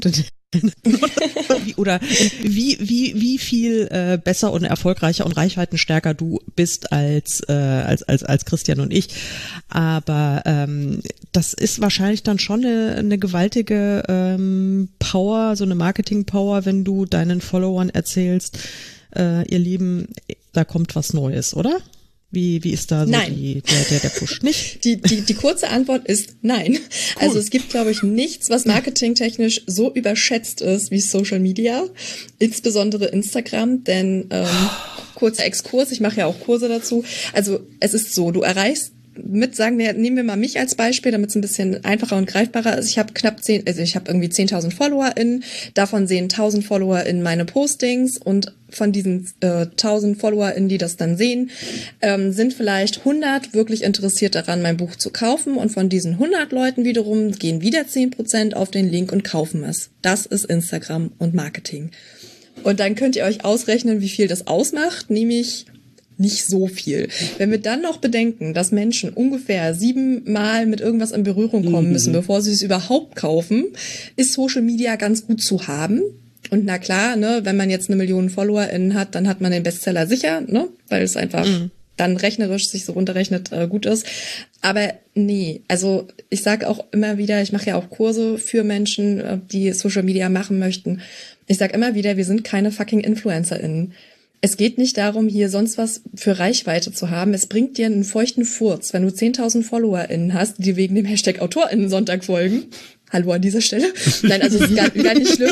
Oder wie viel besser und erfolgreicher und reichweitenstärker du bist als Christian und ich. Aber das ist wahrscheinlich dann schon eine gewaltige Power, so eine Marketing-Power, wenn du deinen Followern erzählst, ihr Lieben, da kommt was Neues, oder? Wie ist da so der Push? Nicht? Die kurze Antwort ist nein. Cool. Also es gibt, glaube ich, nichts, was marketingtechnisch so überschätzt ist wie Social Media, insbesondere Instagram, denn kurzer Exkurs, ich mache ja auch Kurse dazu. Also es ist so, du erreichst nehmen wir mal mich als Beispiel, damit es ein bisschen einfacher und greifbarer ist. Ich habe irgendwie 10.000 FollowerInnen, davon sehen 1.000 FollowerInnen meine Postings und von diesen 1.000 FollowerInnen, die das dann sehen, sind vielleicht 100 wirklich interessiert daran, mein Buch zu kaufen und von diesen 100 Leuten wiederum gehen wieder 10% auf den Link und kaufen es. Das ist Instagram und Marketing. Und dann könnt ihr euch ausrechnen, wie viel das ausmacht, nämlich nicht so viel. Wenn wir dann noch bedenken, dass Menschen ungefähr 7-mal mit irgendwas in Berührung kommen müssen, bevor sie es überhaupt kaufen, ist Social Media ganz gut zu haben. Und na klar, ne, wenn man jetzt 1 Million FollowerInnen hat, dann hat man den Bestseller sicher, ne, weil es einfach dann rechnerisch sich so runterrechnet gut ist. Aber nee, also ich sage auch immer wieder, ich mache ja auch Kurse für Menschen, die Social Media machen möchten. Ich sage immer wieder, wir sind keine fucking InfluencerInnen. Es geht nicht darum, hier sonst was für Reichweite zu haben. Es bringt dir einen feuchten Furz, wenn du 10.000 FollowerInnen hast, die wegen dem Hashtag AutorInnen-Sonntag folgen. Hallo an dieser Stelle. Nein, also es ist gar nicht schlimm,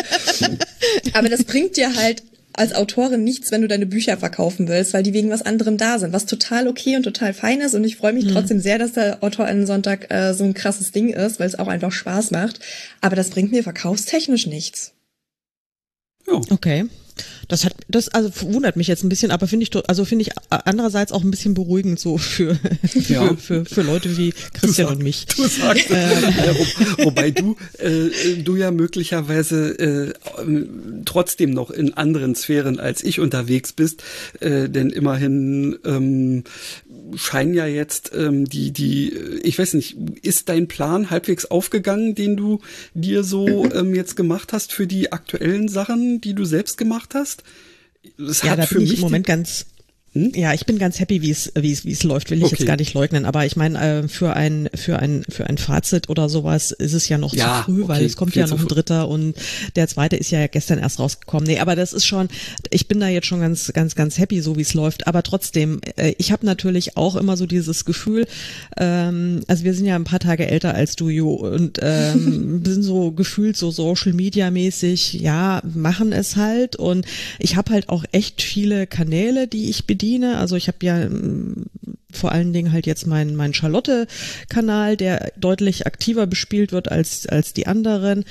aber das bringt dir halt als Autorin nichts, wenn du deine Bücher verkaufen willst, weil die wegen was anderem da sind, was total okay und total fein ist. Und ich freue mich trotzdem sehr, dass der AutorInnen-Sonntag so ein krasses Ding ist, weil es auch einfach Spaß macht. Aber das bringt mir verkaufstechnisch nichts. Ja. Okay. Das also wundert mich jetzt ein bisschen, aber finde ich andererseits auch ein bisschen beruhigend so für Leute wie Christian und mich. Du sagst, wobei du ja möglicherweise trotzdem noch in anderen Sphären als ich unterwegs bist, denn immerhin scheinen ja jetzt ich weiß nicht, ist dein Plan halbwegs aufgegangen, den du dir so jetzt gemacht hast für die aktuellen Sachen, die du selbst gemacht hast? Ja, da bin ich im Moment ganz Ja, ich bin ganz happy, wie es läuft, will ich jetzt gar nicht leugnen. Aber ich meine, für ein Fazit oder sowas ist es ja noch zu früh, weil es kommt ja noch ein dritter und der zweite ist ja gestern erst rausgekommen. Nee, aber das ist schon, ich bin da jetzt schon ganz happy, so wie es läuft. Aber trotzdem, ich habe natürlich auch immer so dieses Gefühl, also wir sind ja ein paar Tage älter als du, Jo, und sind so gefühlt so Social Media mäßig, ja, machen es halt. Und ich habe halt auch echt viele Kanäle, die ich bediene. Also ich habe ja vor allen Dingen halt jetzt meinen Charlotte-Kanal, der deutlich aktiver bespielt wird als die anderen.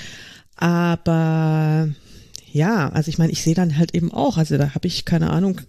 Aber ja, also ich meine, ich sehe dann halt eben auch, also da habe ich, keine Ahnung,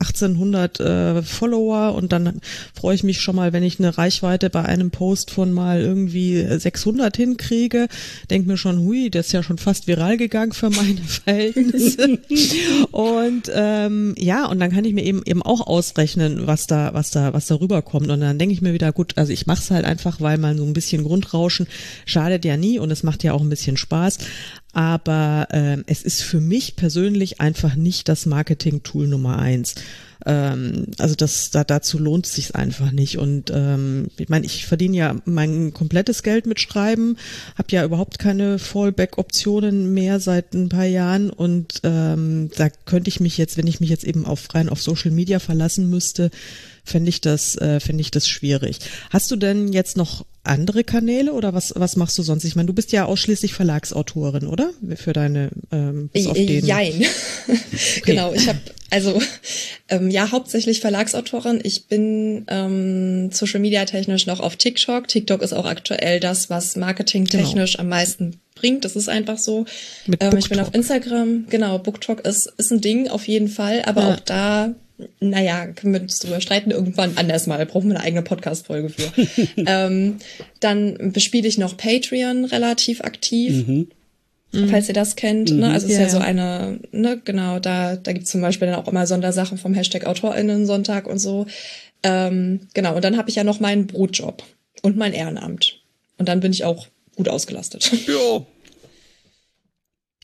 1800 Follower und dann freue ich mich schon mal, wenn ich eine Reichweite bei einem Post von mal irgendwie 600 hinkriege, denke mir schon, hui, das ist ja schon fast viral gegangen für meine Verhältnisse. Und ja, und dann kann ich mir eben auch ausrechnen, was da rüberkommt. Und dann denke ich mir wieder, gut, also ich mache es halt einfach, weil mal so ein bisschen Grundrauschen schadet ja nie und es macht ja auch ein bisschen Spaß. Aber es ist für mich persönlich einfach nicht das Marketing-Tool Nummer 1. Also dazu lohnt es sich einfach nicht. Und ich meine, ich verdiene ja mein komplettes Geld mit Schreiben, habe ja überhaupt keine Fallback-Optionen mehr seit ein paar Jahren. Und da könnte ich mich jetzt, wenn ich mich jetzt eben rein auf Social Media verlassen müsste, fände ich das schwierig. Hast du denn jetzt noch andere Kanäle oder was machst du sonst? Ich meine, du bist ja ausschließlich Verlagsautorin, oder? Für deine Jein. Okay. Genau, ich habe hauptsächlich Verlagsautorin. Ich bin Social Media technisch noch auf TikTok. TikTok ist auch aktuell das, was marketingtechnisch am meisten bringt. Das ist einfach so. Ich bin auf Instagram. Genau, BookTok ist ein Ding auf jeden Fall, aber auch da, naja, können wir uns drüber streiten, irgendwann anders mal, brauchen wir eine eigene Podcast-Folge für. Dann bespiele ich noch Patreon relativ aktiv, falls ihr das kennt. Ne? Also es ist ja so eine, ne, genau, da gibt's zum Beispiel dann auch immer Sondersachen vom Hashtag AutorInnen-Sonntag und so. Genau, und dann habe ich ja noch meinen Brotjob und mein Ehrenamt. Und dann bin ich auch gut ausgelastet. Ja.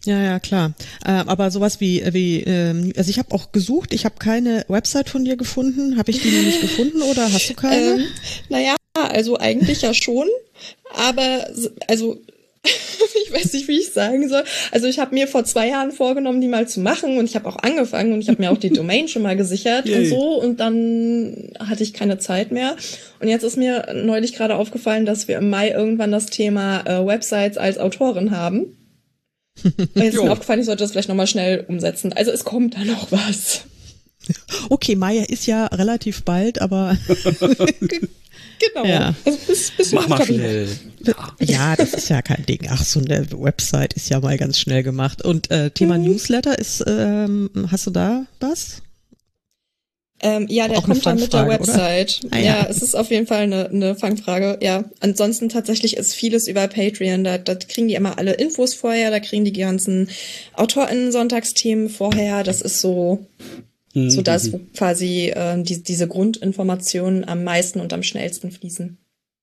Ja, klar. Aber sowas also ich habe auch gesucht, ich habe keine Website von dir gefunden. Habe ich die nämlich gefunden oder hast du keine? Naja, also eigentlich ja schon, aber also ich weiß nicht, wie ich sagen soll. Also ich habe mir vor 2 Jahren vorgenommen, die mal zu machen und ich habe auch angefangen und ich habe mir auch die Domain schon mal gesichert und so und dann hatte ich keine Zeit mehr. Und jetzt ist mir neulich gerade aufgefallen, dass wir im Mai irgendwann das Thema Websites als Autorin haben. Und jetzt ist mir aufgefallen, ich sollte das vielleicht nochmal schnell umsetzen. Also es kommt da noch was. Okay, Mai ist ja relativ bald, aber... Genau. Ja. Also bis Mach mal schnell. Ja, das ist ja kein Ding. Ach, so eine Website ist ja mal ganz schnell gemacht. Und Thema Newsletter ist, hast du da was? Ja, der auch kommt dann mit der Website. Ja, es ist auf jeden Fall eine Fangfrage. Ja, ansonsten tatsächlich ist vieles über Patreon. Da kriegen die immer alle Infos vorher, da kriegen die ganzen AutorInnen-Sonntagsthemen vorher. Das ist so das, wo quasi diese Grundinformationen am meisten und am schnellsten fließen.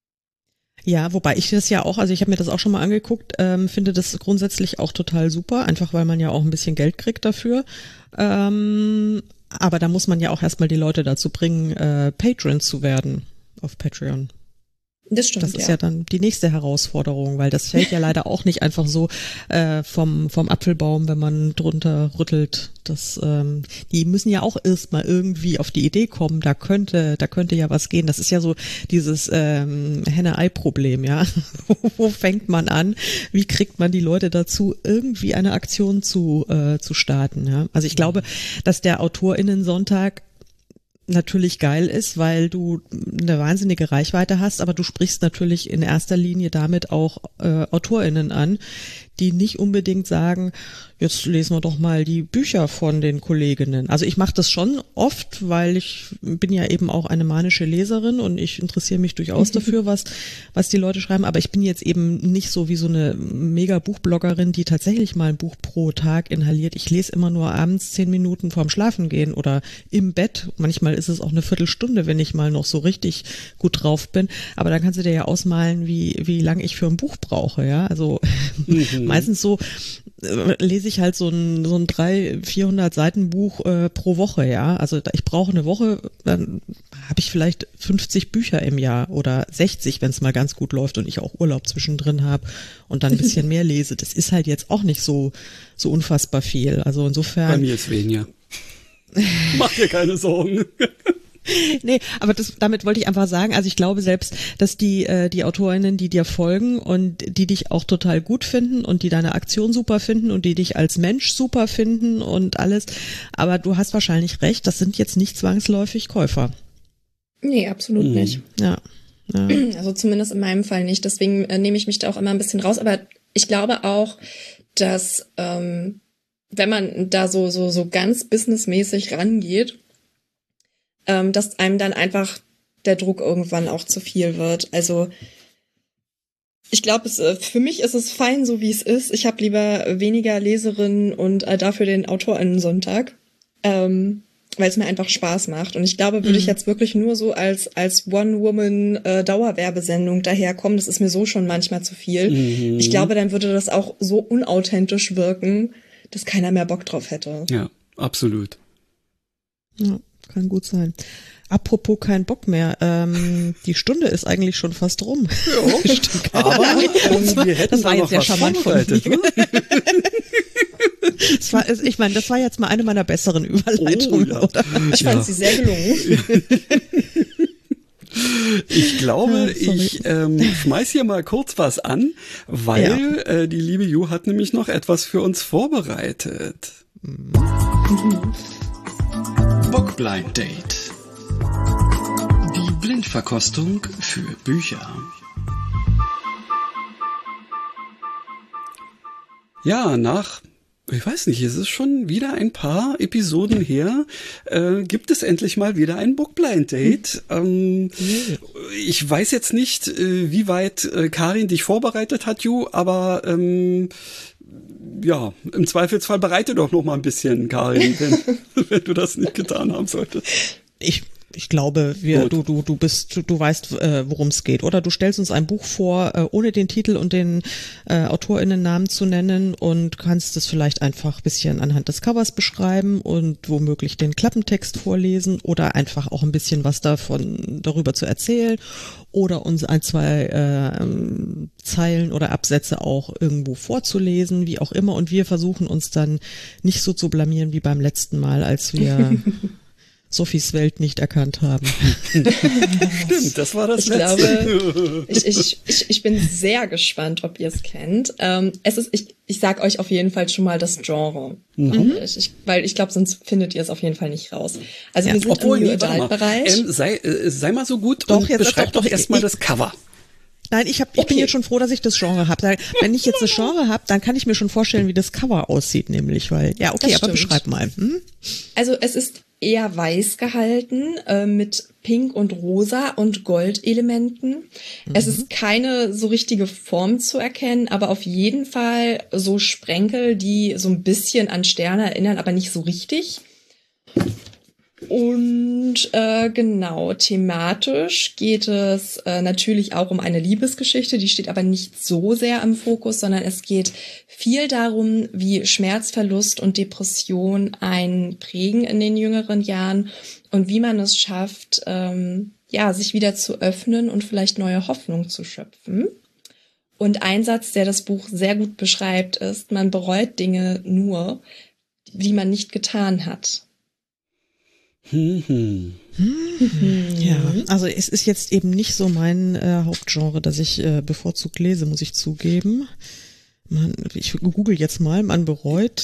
Ja, wobei ich das ja auch, also ich habe mir das auch schon mal angeguckt, finde das grundsätzlich auch total super, einfach weil man ja auch ein bisschen Geld kriegt dafür. Aber da muss man ja auch erstmal die Leute dazu bringen, Patron zu werden auf Patreon. Das stimmt, das ist ja dann die nächste Herausforderung, weil das fällt ja leider auch nicht einfach so vom Apfelbaum, wenn man drunter rüttelt. Die müssen ja auch erstmal irgendwie auf die Idee kommen, da könnte ja was gehen. Das ist ja so dieses Henne-Ei-Problem, ja. Wo fängt man an? Wie kriegt man die Leute dazu, irgendwie eine Aktion zu starten? Ja? Also ich glaube, dass der AutorInnen-Sonntag natürlich geil ist, weil du eine wahnsinnige Reichweite hast, aber du sprichst natürlich in erster Linie damit auch AutorInnen an, die nicht unbedingt sagen, jetzt lesen wir doch mal die Bücher von den Kolleginnen. Also ich mache das schon oft, weil ich bin ja eben auch eine manische Leserin und ich interessiere mich durchaus dafür, was die Leute schreiben, aber ich bin jetzt eben nicht so wie so eine mega Buchbloggerin, die tatsächlich mal ein Buch pro Tag inhaliert. Ich lese immer nur abends 10 Minuten vorm Schlafengehen oder im Bett. Manchmal ist es auch eine Viertelstunde, wenn ich mal noch so richtig gut drauf bin. Aber dann kannst du dir ja ausmalen, wie lange ich für ein Buch brauche, ja. Also meistens so lese ich halt so ein 300-400 Seiten Buch pro Woche, ja. Also ich brauche eine Woche, dann habe ich vielleicht 50 Bücher im Jahr oder 60, wenn es mal ganz gut läuft und ich auch Urlaub zwischendrin habe und dann ein bisschen mehr lese. Das ist halt jetzt auch nicht so unfassbar viel. Also insofern. Bei mir ist weniger. Mach dir keine Sorgen. Nee, aber damit wollte ich einfach sagen, also ich glaube selbst, dass die AutorInnen, die dir folgen und die dich auch total gut finden und die deine Aktion super finden und die dich als Mensch super finden und alles, aber du hast wahrscheinlich recht, das sind jetzt nicht zwangsläufig Käufer. Nee, absolut nicht. Ja. Also zumindest in meinem Fall nicht, deswegen nehme ich mich da auch immer ein bisschen raus, aber ich glaube auch, dass wenn man da so ganz businessmäßig rangeht, dass einem dann einfach der Druck irgendwann auch zu viel wird. Also ich glaube, für mich ist es fein, so wie es ist. Ich habe lieber weniger Leserinnen und dafür den AutorInnen-Sonntag, weil es mir einfach Spaß macht. Und ich glaube, würde ich jetzt wirklich nur so als One-Woman-Dauerwerbesendung daherkommen, das ist mir so schon manchmal zu viel. Ich glaube, dann würde das auch so unauthentisch wirken, dass keiner mehr Bock drauf hätte. Ja, absolut. Ja. Kann gut sein. Apropos kein Bock mehr. Die Stunde ist eigentlich schon fast rum. Ja, aber wir hätten das war jetzt sehr charmant von mir. Ich meine, das war jetzt mal eine meiner besseren Überleitungen. Ja. Oder? Ich fand sie sehr gelungen. Ich glaube, ich schmeiß hier mal kurz was an, weil die liebe Ju hat nämlich noch etwas für uns vorbereitet. Bookblind Date. Die Blindverkostung für Bücher. Ja, ich weiß nicht, es ist schon wieder ein paar Episoden her, gibt es endlich mal wieder ein Bookblind Date. Ich weiß jetzt nicht, wie weit Karin dich vorbereitet hat, Ju, aber ja, im Zweifelsfall bereite doch noch mal ein bisschen, Karin, wenn du das nicht getan haben solltest. Ich glaube, du weißt, worum es geht. Oder du stellst uns ein Buch vor, ohne den Titel und den AutorInnennamen zu nennen und kannst es vielleicht einfach ein bisschen anhand des Covers beschreiben und womöglich den Klappentext vorlesen oder einfach auch ein bisschen was darüber zu erzählen oder uns 1, 2 Zeilen oder Absätze auch irgendwo vorzulesen, wie auch immer. Und wir versuchen uns dann nicht so zu blamieren wie beim letzten Mal, als wir Sophies Welt nicht erkannt haben. Stimmt, das war das Letzte. Ich bin sehr gespannt, ob ihr es kennt. Ich sag euch auf jeden Fall schon mal das Genre. Weil ich glaube, sonst findet ihr es auf jeden Fall nicht raus. Also wir sind im New Adult-Bereich. Sei mal so gut doch, und beschreib doch erstmal das Cover. Nein, ich bin jetzt schon froh, dass ich das Genre habe. Wenn ich jetzt das Genre habe, dann kann ich mir schon vorstellen, wie das Cover aussieht, nämlich, weil, ja, okay, aber beschreib mal. Also es ist eher weiß gehalten, mit Pink und Rosa und Goldelementen. Es ist keine so richtige Form zu erkennen, aber auf jeden Fall so Sprenkel, die so ein bisschen an Sterne erinnern, aber nicht so richtig. Und genau, thematisch geht es natürlich auch um eine Liebesgeschichte, die steht aber nicht so sehr im Fokus, sondern es geht viel darum, wie Schmerz, Verlust und Depression einen prägen in den jüngeren Jahren und wie man es schafft, sich wieder zu öffnen und vielleicht neue Hoffnung zu schöpfen. Und ein Satz, der das Buch sehr gut beschreibt, ist: Man bereut Dinge nur, die man nicht getan hat. Ja, also es ist jetzt eben nicht so mein Hauptgenre, das ich bevorzugt lese, muss ich zugeben. Ich google jetzt mal, man bereut.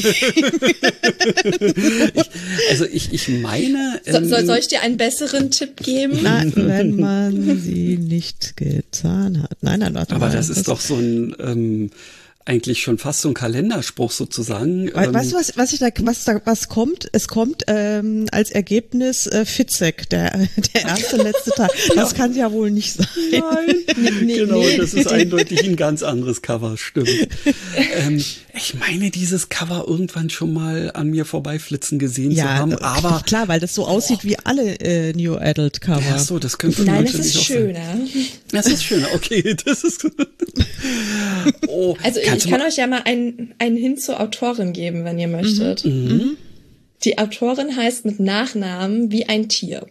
Ich meine... Soll ich dir einen besseren Tipp geben? Nein, wenn man sie nicht getan hat. Nein, warte aber mal. Das ist doch so ein... eigentlich schon fast so ein Kalenderspruch sozusagen. Weißt du, was kommt? Es kommt als Ergebnis Fitzek, der erste letzte Tag. Das kann ja wohl nicht sein. Nein, genau, das ist eindeutig ein ganz anderes Cover, stimmt. Ich meine, dieses Cover irgendwann schon mal an mir vorbeiflitzen gesehen zu haben, aber... Klar, weil das so aussieht wie alle New Adult Cover. Ach so, das könnte Nein, natürlich das ist schöner. Das ist schöner, okay, das ist... Oh, also ich kann euch ja mal einen Hin zur Autorin geben, wenn ihr möchtet. Die Autorin heißt mit Nachnamen wie ein Tier.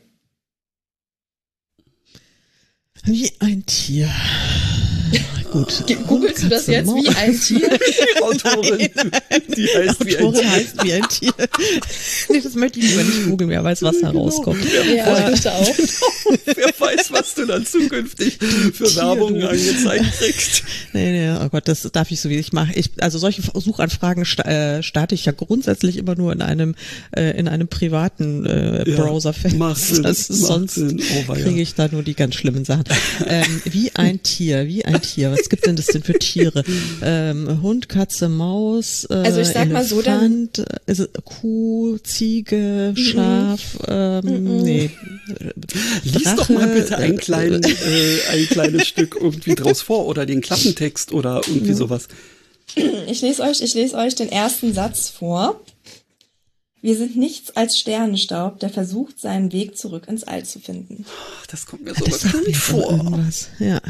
Wie ein Tier. Gut. Googelst du das jetzt wie ein Tier? Die Autorin, die heißt wie ein Tier. Heißt wie ein Tier. Nee, das möchte ich lieber nicht googeln, wer weiß, was herauskommt. Ja, ich auch. Wer weiß, was du dann zukünftig für Werbung angezeigt kriegst. Nee, oh Gott, das darf ich so wie ich mache. Also solche Suchanfragen starte ich ja grundsätzlich immer nur in einem privaten Browser-Fenster. Sonst kriege ich da nur die ganz schlimmen Sachen. Wie ein Tier. Was gibt denn das denn für Tiere? Hund, Katze, Maus, also ich sag mal so, Elefant, Kuh, Ziege, Schaf, nee. Lies Drache, doch mal bitte ein kleines Stück irgendwie draus vor oder den Klappentext oder irgendwie sowas. Ich lese euch den ersten Satz vor. Wir sind nichts als Sternenstaub, der versucht, seinen Weg zurück ins All zu finden. Das kommt mir so bekannt vor. Ja.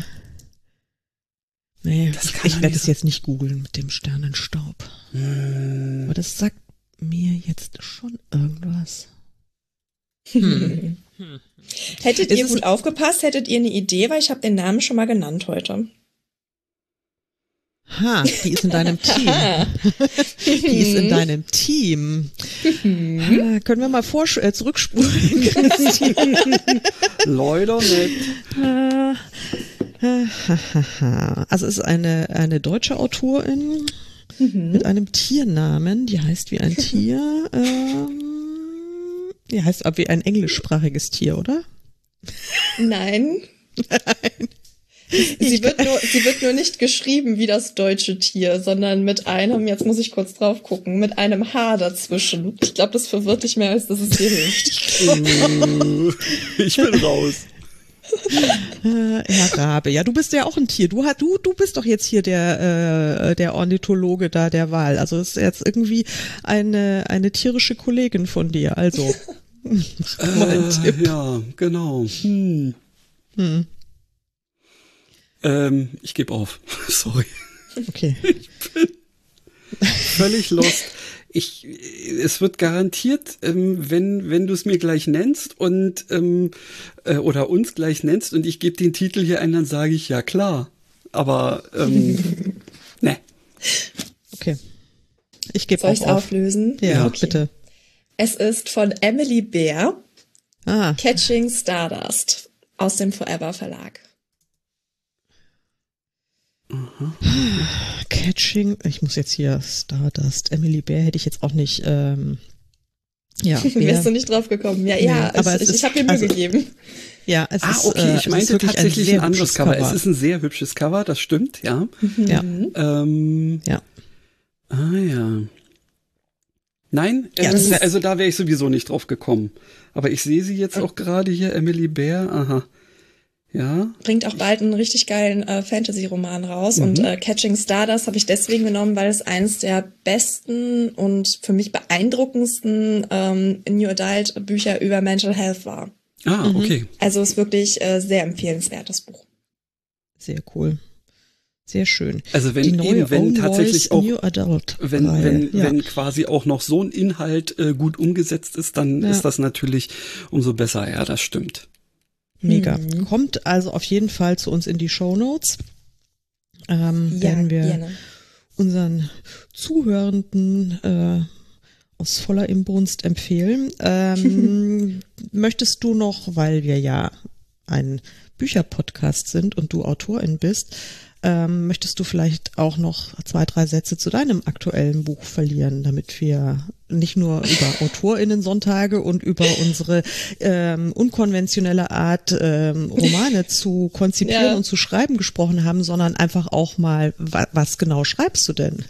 Nee, ich werde es jetzt nicht googeln mit dem Sternenstaub. Aber das sagt mir jetzt schon irgendwas. Hättet ihr gut aufgepasst, hättet ihr eine Idee, weil ich habe den Namen schon mal genannt heute. Die ist in deinem Team. Die ist in deinem Team. Können wir mal zurückspulen? Leider nicht. Also es ist eine deutsche Autorin mit einem Tiernamen, die heißt wie ein Tier, die heißt wie ein englischsprachiges Tier, oder? Nein. Sie wird nur nicht geschrieben wie das deutsche Tier, sondern mit einem, jetzt muss ich kurz drauf gucken, mit einem H dazwischen. Ich glaube, das verwirrt dich mehr, als dass es dir hilft. Ich bin raus. Herr Rabe, ja, du bist ja auch ein Tier. Du bist doch jetzt hier der Ornithologe da der Wahl. Also ist jetzt irgendwie eine tierische Kollegin von dir. Also Ja, genau. Ich gebe auf. Sorry. Okay. Ich bin völlig lost. Es wird garantiert, wenn du es mir gleich nennst und oder uns gleich nennst und ich gebe den Titel hier ein, dann sage ich ja klar. Aber ne. Okay. Ich gebe Soll ich es auflösen? Ja, okay. Bitte. Es ist von Emily Bear, Ah. Catching Stardust aus dem Forever Verlag. Catching, ich muss jetzt hier Stardust, Emily Bear hätte ich jetzt auch nicht, ja. Wärst du nicht drauf gekommen? Ja, Nee, ja, aber ich habe mir Mühe gegeben. Ja, es ist, okay, ich meinte tatsächlich ein anderes Cover. Cover. Es ist ein sehr hübsches Cover, das stimmt, ja. Ja. Ja. Ah ja. Nein, Ja, also da wäre ich sowieso nicht drauf gekommen. Aber ich sehe sie jetzt auch gerade hier, Emily Bear, aha. Ja. Bringt auch bald einen richtig geilen Fantasy-Roman raus. Und Catching Stardust habe ich deswegen genommen, weil es eines der besten und für mich beeindruckendsten New Adult Bücher über Mental Health war. Ah, okay. Also ist wirklich sehr empfehlenswertes Buch. Sehr cool. Sehr schön. Also wenn die neue wenn tatsächlich auch New Adult wenn quasi auch noch so ein Inhalt gut umgesetzt ist, dann ist das natürlich umso besser. Ja, das stimmt. Mega. Kommt also auf jeden Fall zu uns in die Shownotes. Werden wir gerne unseren Zuhörenden aus voller Inbrunst empfehlen. Möchtest du noch, weil wir ja ein Bücherpodcast sind und du Autorin bist, möchtest du vielleicht auch noch 2, 3 Sätze zu deinem aktuellen Buch verlieren, damit wir nicht nur über AutorInnen-Sonntage und über unsere unkonventionelle Art, Romane zu konzipieren und zu schreiben gesprochen haben, sondern einfach auch mal, was genau schreibst du denn?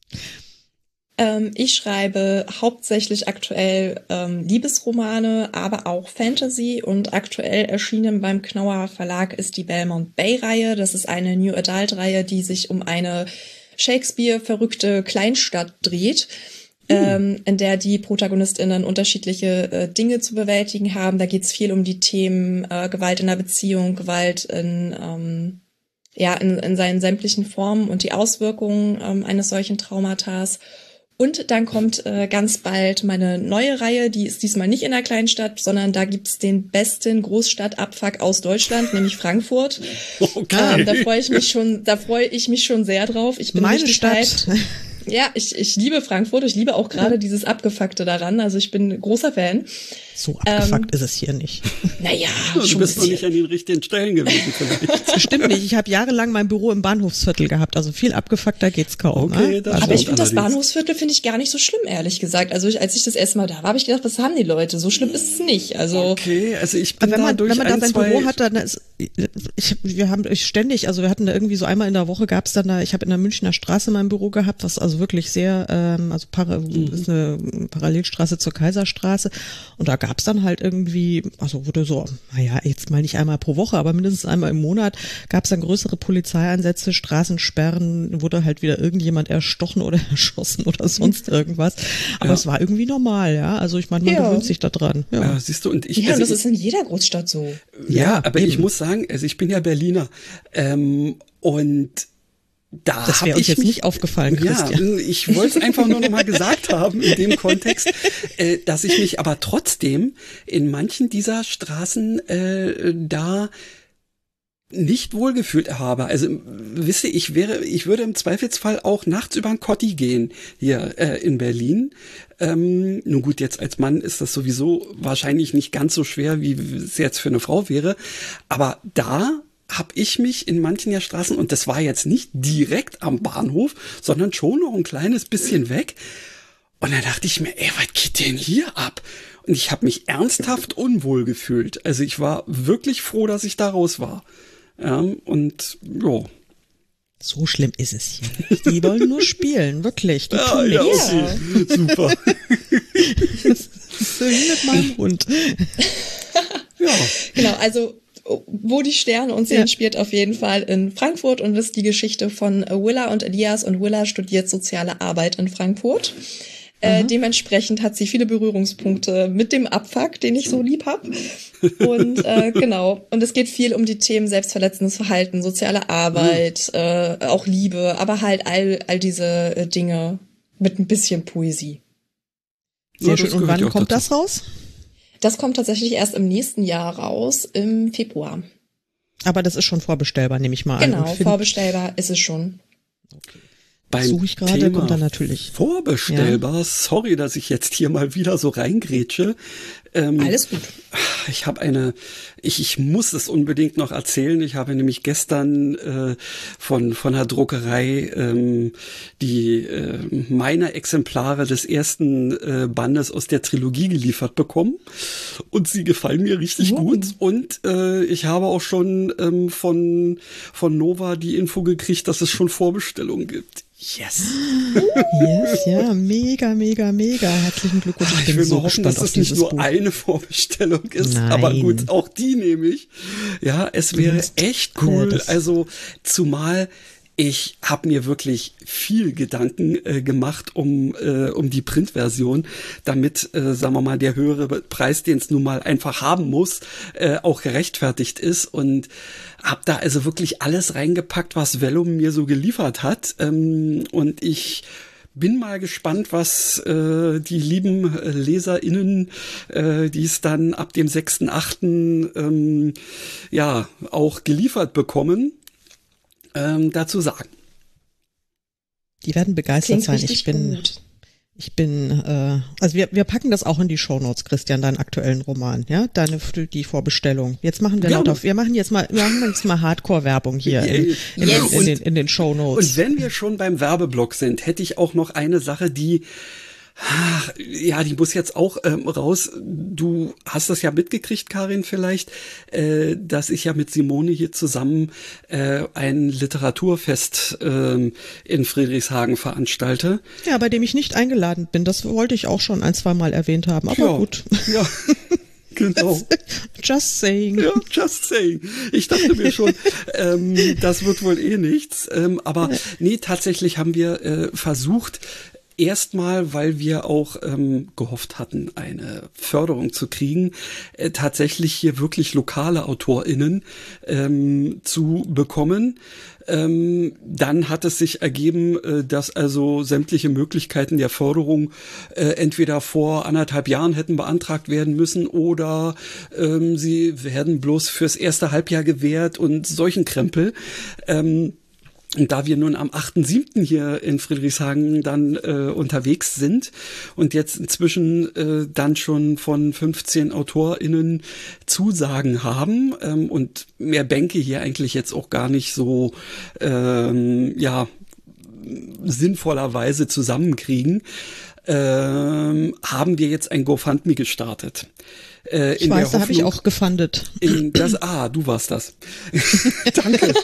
Ich schreibe hauptsächlich aktuell Liebesromane, aber auch Fantasy, und aktuell erschienen beim Knauer Verlag ist die Belmont Bay-Reihe. Das ist eine New Adult-Reihe, die sich um eine Shakespeare-verrückte Kleinstadt dreht, in der die ProtagonistInnen unterschiedliche Dinge zu bewältigen haben. Da geht es viel um die Themen Gewalt in der Beziehung, Gewalt in seinen sämtlichen Formen und die Auswirkungen eines solchen Traumatas. Und dann kommt ganz bald meine neue Reihe, die ist diesmal nicht in einer Kleinstadt, sondern da gibt's den besten Großstadtabfuck aus Deutschland, nämlich Frankfurt. Okay. Da freue ich mich schon sehr drauf. Ich bin Meine Stadt. Ja, ich liebe Frankfurt. Ich liebe auch gerade dieses Abgefuckte daran. Also ich bin großer Fan. So abgefuckt ist es hier nicht. Naja, Du bist noch nicht an den richtigen Stellen gewesen vielleicht. Bestimmt nicht. Ich habe jahrelang mein Büro im Bahnhofsviertel gehabt. Also viel abgefuckter geht's kaum. Okay, Ne? das Aber ich finde das allerdings. Bahnhofsviertel finde ich gar nicht so schlimm, ehrlich gesagt. Also als ich das erste Mal da war, habe ich gedacht, was haben die Leute? So schlimm ist es nicht. Also Okay, also ich bin wenn man da sein Büro hat, dann ist, wir hatten da irgendwie so einmal in der Woche gab's dann da, ich habe in der Münchner Straße mein Büro gehabt, was also wirklich sehr, ist eine Parallelstraße zur Kaiserstraße, und da gab's dann halt irgendwie, also wurde so, naja, jetzt mal nicht einmal pro Woche, aber mindestens einmal im Monat gab's dann größere Polizeieinsätze, Straßensperren, wurde halt wieder irgendjemand erstochen oder erschossen oder sonst irgendwas. Aber es war irgendwie normal, ja. Also ich meine, man gewöhnt sich da dran. Ja. Siehst du, und ich, ja, also das ich, ist in jeder Großstadt so. ja, aber eben. ich muss sagen, also ich bin ja Berliner, und da Das wäre uns jetzt nicht aufgefallen, Christian. Ja, ich wollte es einfach nur noch mal gesagt haben in dem Kontext, dass ich mich aber trotzdem in manchen dieser Straßen da nicht wohlgefühlt habe. Also wisst ihr, ich würde im Zweifelsfall auch nachts über den Kotti gehen hier in Berlin. Nun gut, jetzt als Mann ist das sowieso wahrscheinlich nicht ganz so schwer, wie es jetzt für eine Frau wäre. Aber da habe ich mich in manchen Straßen, und das war jetzt nicht direkt am Bahnhof, sondern schon noch ein kleines bisschen weg. Und dann dachte ich mir, was geht denn hier ab? Und ich habe mich ernsthaft unwohl gefühlt. Also ich war wirklich froh, dass ich da raus war. Und ja. So schlimm ist es hier nicht. Die wollen nur spielen, wirklich. Die tun Ja, nichts. okay. Super. So wie mit meinem Hund. Ja. Genau, also wo die Sterne uns sehen, spielt auf jeden Fall in Frankfurt, und das ist die Geschichte von Willa und Elias, und Willa studiert soziale Arbeit in Frankfurt. Dementsprechend hat sie viele Berührungspunkte mit dem Abfuck, den ich so lieb hab. Und genau. Und es geht viel um die Themen selbstverletzendes Verhalten, soziale Arbeit, auch Liebe, aber halt all diese Dinge mit ein bisschen Poesie. Sehr schön. Und wann kommt das raus? Das kommt tatsächlich erst im nächsten Jahr raus, im Februar. Aber das ist schon vorbestellbar, nehme ich mal an. Genau, vorbestellbar ist es schon. Okay. Suche ich gerade, kommt dann natürlich. Vorbestellbar, ja. Sorry, dass ich jetzt hier mal wieder so reingrätsche. Alles gut. Ich muss es unbedingt noch erzählen. Ich habe nämlich gestern von der Druckerei die meine Exemplare des ersten Bandes aus der Trilogie geliefert bekommen. Und sie gefallen mir richtig gut. Und ich habe auch schon von Nova die Info gekriegt, dass es schon Vorbestellungen gibt. Yes. Yes, ja, mega, mega, mega. Herzlichen Glückwunsch. Ich will mal hoffen, dass es nicht nur eine Vorbestellung ist, aber gut, auch die nehme ich. Ja, es wäre echt cool. Also, zumal ich habe mir wirklich viel Gedanken gemacht um die Printversion, damit, sagen wir mal, der höhere Preis, den es nun mal einfach haben muss, auch gerechtfertigt ist, und habe da also wirklich alles reingepackt, was Vellum mir so geliefert hat, und ich bin mal gespannt, was die lieben LeserInnen, die es dann ab dem 6.8. Ja auch geliefert bekommen, dazu sagen. Die werden begeistert sein. Ich bin, also wir packen das auch in die Shownotes, Christian, deinen aktuellen Roman, ja, die Vorbestellung. Jetzt machen wir machen jetzt mal Hardcore-Werbung hier in den Shownotes. Und wenn wir schon beim Werbeblock sind, hätte ich auch noch eine Sache, die muss jetzt auch raus. Du hast das ja mitgekriegt, Karin, vielleicht, dass ich ja mit Simone hier zusammen ein Literaturfest in Friedrichshagen veranstalte. Ja, bei dem ich nicht eingeladen bin. Das wollte ich auch schon 1-2 Mal erwähnt haben, aber ja, gut. Ja. Genau. Just saying. Ja, just saying. Ich dachte mir schon, das wird wohl nichts. Aber nee, tatsächlich haben wir versucht, erstmal, weil wir auch gehofft hatten, eine Förderung zu kriegen, tatsächlich hier wirklich lokale AutorInnen zu bekommen. Dann hat es sich ergeben, dass also sämtliche Möglichkeiten der Förderung entweder vor 1,5 Jahren hätten beantragt werden müssen oder sie werden bloß fürs erste Halbjahr gewährt und solchen Krempel. Und da wir nun am 8.7. hier in Friedrichshagen dann unterwegs sind und jetzt inzwischen dann schon von 15 AutorInnen Zusagen haben und mehr Bänke hier eigentlich jetzt auch gar nicht so sinnvollerweise zusammenkriegen, haben wir jetzt ein GoFundMe gestartet. Ich weiß, da habe ich auch gefundet. Du warst das. Danke.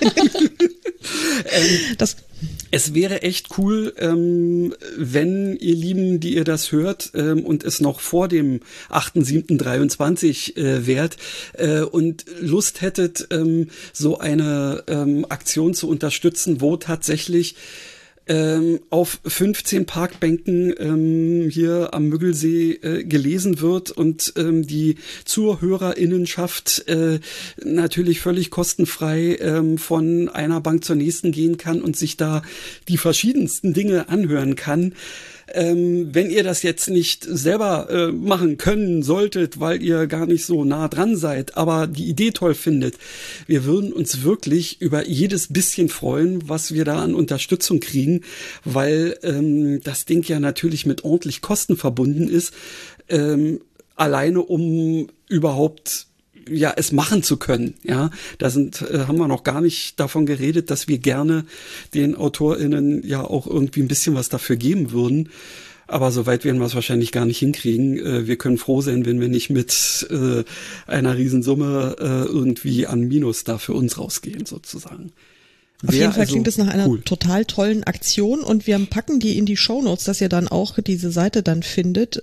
Es wäre echt cool, wenn ihr Lieben, die ihr das hört und es noch vor dem 8.7.23 wärt und Lust hättet, so eine Aktion zu unterstützen, wo tatsächlich auf 15 Parkbänken hier am Müggelsee gelesen wird und die ZuhörerInnenschaft natürlich völlig kostenfrei von einer Bank zur nächsten gehen kann und sich da die verschiedensten Dinge anhören kann. Wenn ihr das jetzt nicht selber machen können solltet, weil ihr gar nicht so nah dran seid, aber die Idee toll findet, wir würden uns wirklich über jedes bisschen freuen, was wir da an Unterstützung kriegen, weil das Ding ja natürlich mit ordentlich Kosten verbunden ist, alleine um überhaupt es machen zu können, ja. Da haben wir noch gar nicht davon geredet, dass wir gerne den AutorInnen ja auch irgendwie ein bisschen was dafür geben würden. Aber soweit werden wir es wahrscheinlich gar nicht hinkriegen. Wir können froh sein, wenn wir nicht mit einer Riesensumme irgendwie an Minus da für uns rausgehen, sozusagen. Auf jeden Fall klingt es nach einer total tollen Aktion und wir packen die in die Shownotes, dass ihr dann auch diese Seite dann findet.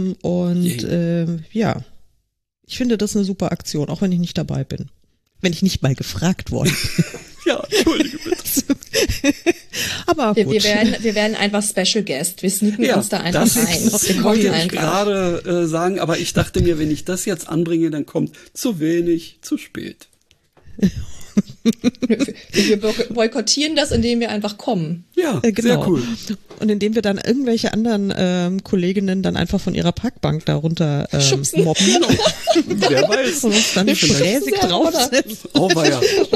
Ich finde das eine super Aktion, auch wenn ich nicht dabei bin. Wenn ich nicht mal gefragt worden bin. Ja, entschuldige bitte. Aber wir gut. werden einfach Special Guest. Wir sneaken uns da einfach rein. Das wollte ich gerade sagen, aber ich dachte mir, wenn ich das jetzt anbringe, dann kommt zu wenig, zu spät. Wir boykottieren das, indem wir einfach kommen. Ja, genau. Sehr cool. Und indem wir dann irgendwelche anderen Kolleginnen dann einfach von ihrer Parkbank darunter mobben. Wer weiß. Und uns dann fräsig draufsetzen. Oh, weia.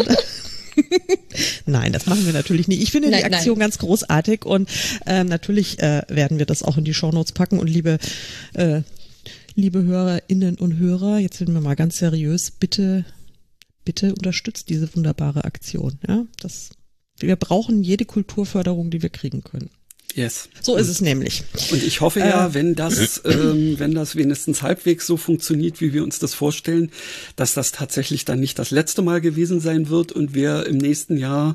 Nein, das machen wir natürlich nicht. Ich finde die Aktion ganz großartig und natürlich werden wir das auch in die Shownotes packen. Und liebe Hörerinnen und Hörer, jetzt sind wir mal ganz seriös, bitte unterstützt diese wunderbare Aktion. Ja, wir brauchen jede Kulturförderung, die wir kriegen können. Yes. So ist es nämlich. Und ich hoffe ja, wenn das wenigstens halbwegs so funktioniert, wie wir uns das vorstellen, dass das tatsächlich dann nicht das letzte Mal gewesen sein wird und wir im nächsten Jahr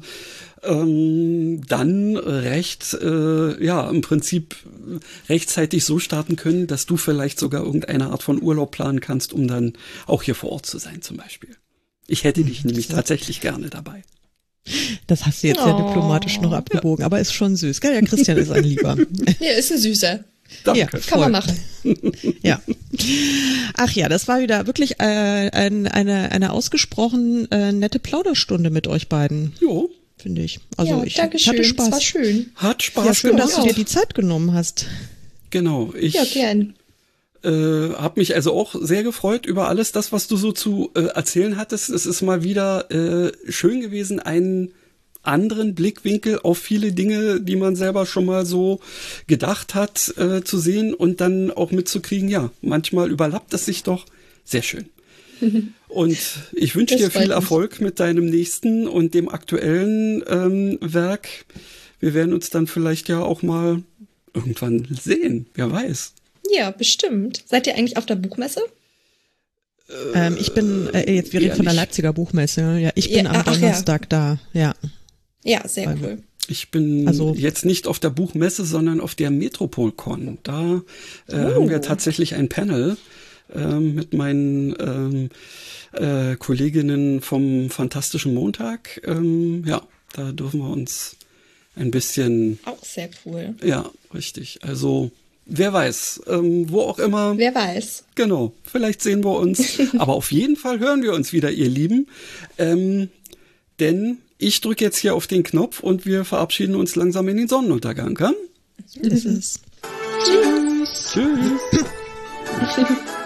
dann im Prinzip rechtzeitig so starten können, dass du vielleicht sogar irgendeine Art von Urlaub planen kannst, um dann auch hier vor Ort zu sein zum Beispiel. Ich hätte dich nämlich tatsächlich gerne dabei. Das hast du jetzt sehr diplomatisch noch abgebogen, aber ist schon süß. Gell? Ja, Christian ist ein Lieber. Ja, ist ein Süßer. Danke. Ja, kann man machen. Ja. Ach ja, das war wieder wirklich eine ausgesprochen nette Plauderstunde mit euch beiden. Jo. Finde ich. Also ich hatte schön. Spaß. Das war schön. Hat Spaß Ja, schön, gemacht. dass du dir die Zeit genommen hast. Genau. Ja, gern. Hab mich also auch sehr gefreut über alles das, was du so zu erzählen hattest. Es ist mal wieder schön gewesen, einen anderen Blickwinkel auf viele Dinge, die man selber schon mal so gedacht hat, zu sehen und dann auch mitzukriegen, ja, manchmal überlappt es sich doch. Sehr schön. Und ich wünsche dir viel Erfolg mit deinem nächsten und dem aktuellen Werk. Wir werden uns dann vielleicht ja auch mal irgendwann sehen, wer weiß. Ja, bestimmt. Seid ihr eigentlich auf der Buchmesse? Ich bin, wir reden von der Leipziger Buchmesse. Ja, ich bin am Donnerstag da, ja. Ja, sehr cool. Ich bin jetzt nicht auf der Buchmesse, sondern auf der Metropolcon. Da haben wir tatsächlich ein Panel mit meinen Kolleginnen vom Fantastischen Montag. Da dürfen wir uns ein bisschen... Auch sehr cool. Ja, richtig. Also... Wer weiß, wo auch immer. Wer weiß. Genau, vielleicht sehen wir uns. Aber auf jeden Fall hören wir uns wieder, ihr Lieben. Denn ich drücke jetzt hier auf den Knopf und wir verabschieden uns langsam in den Sonnenuntergang. Ja? Das ist. Tschüss. Tschüss.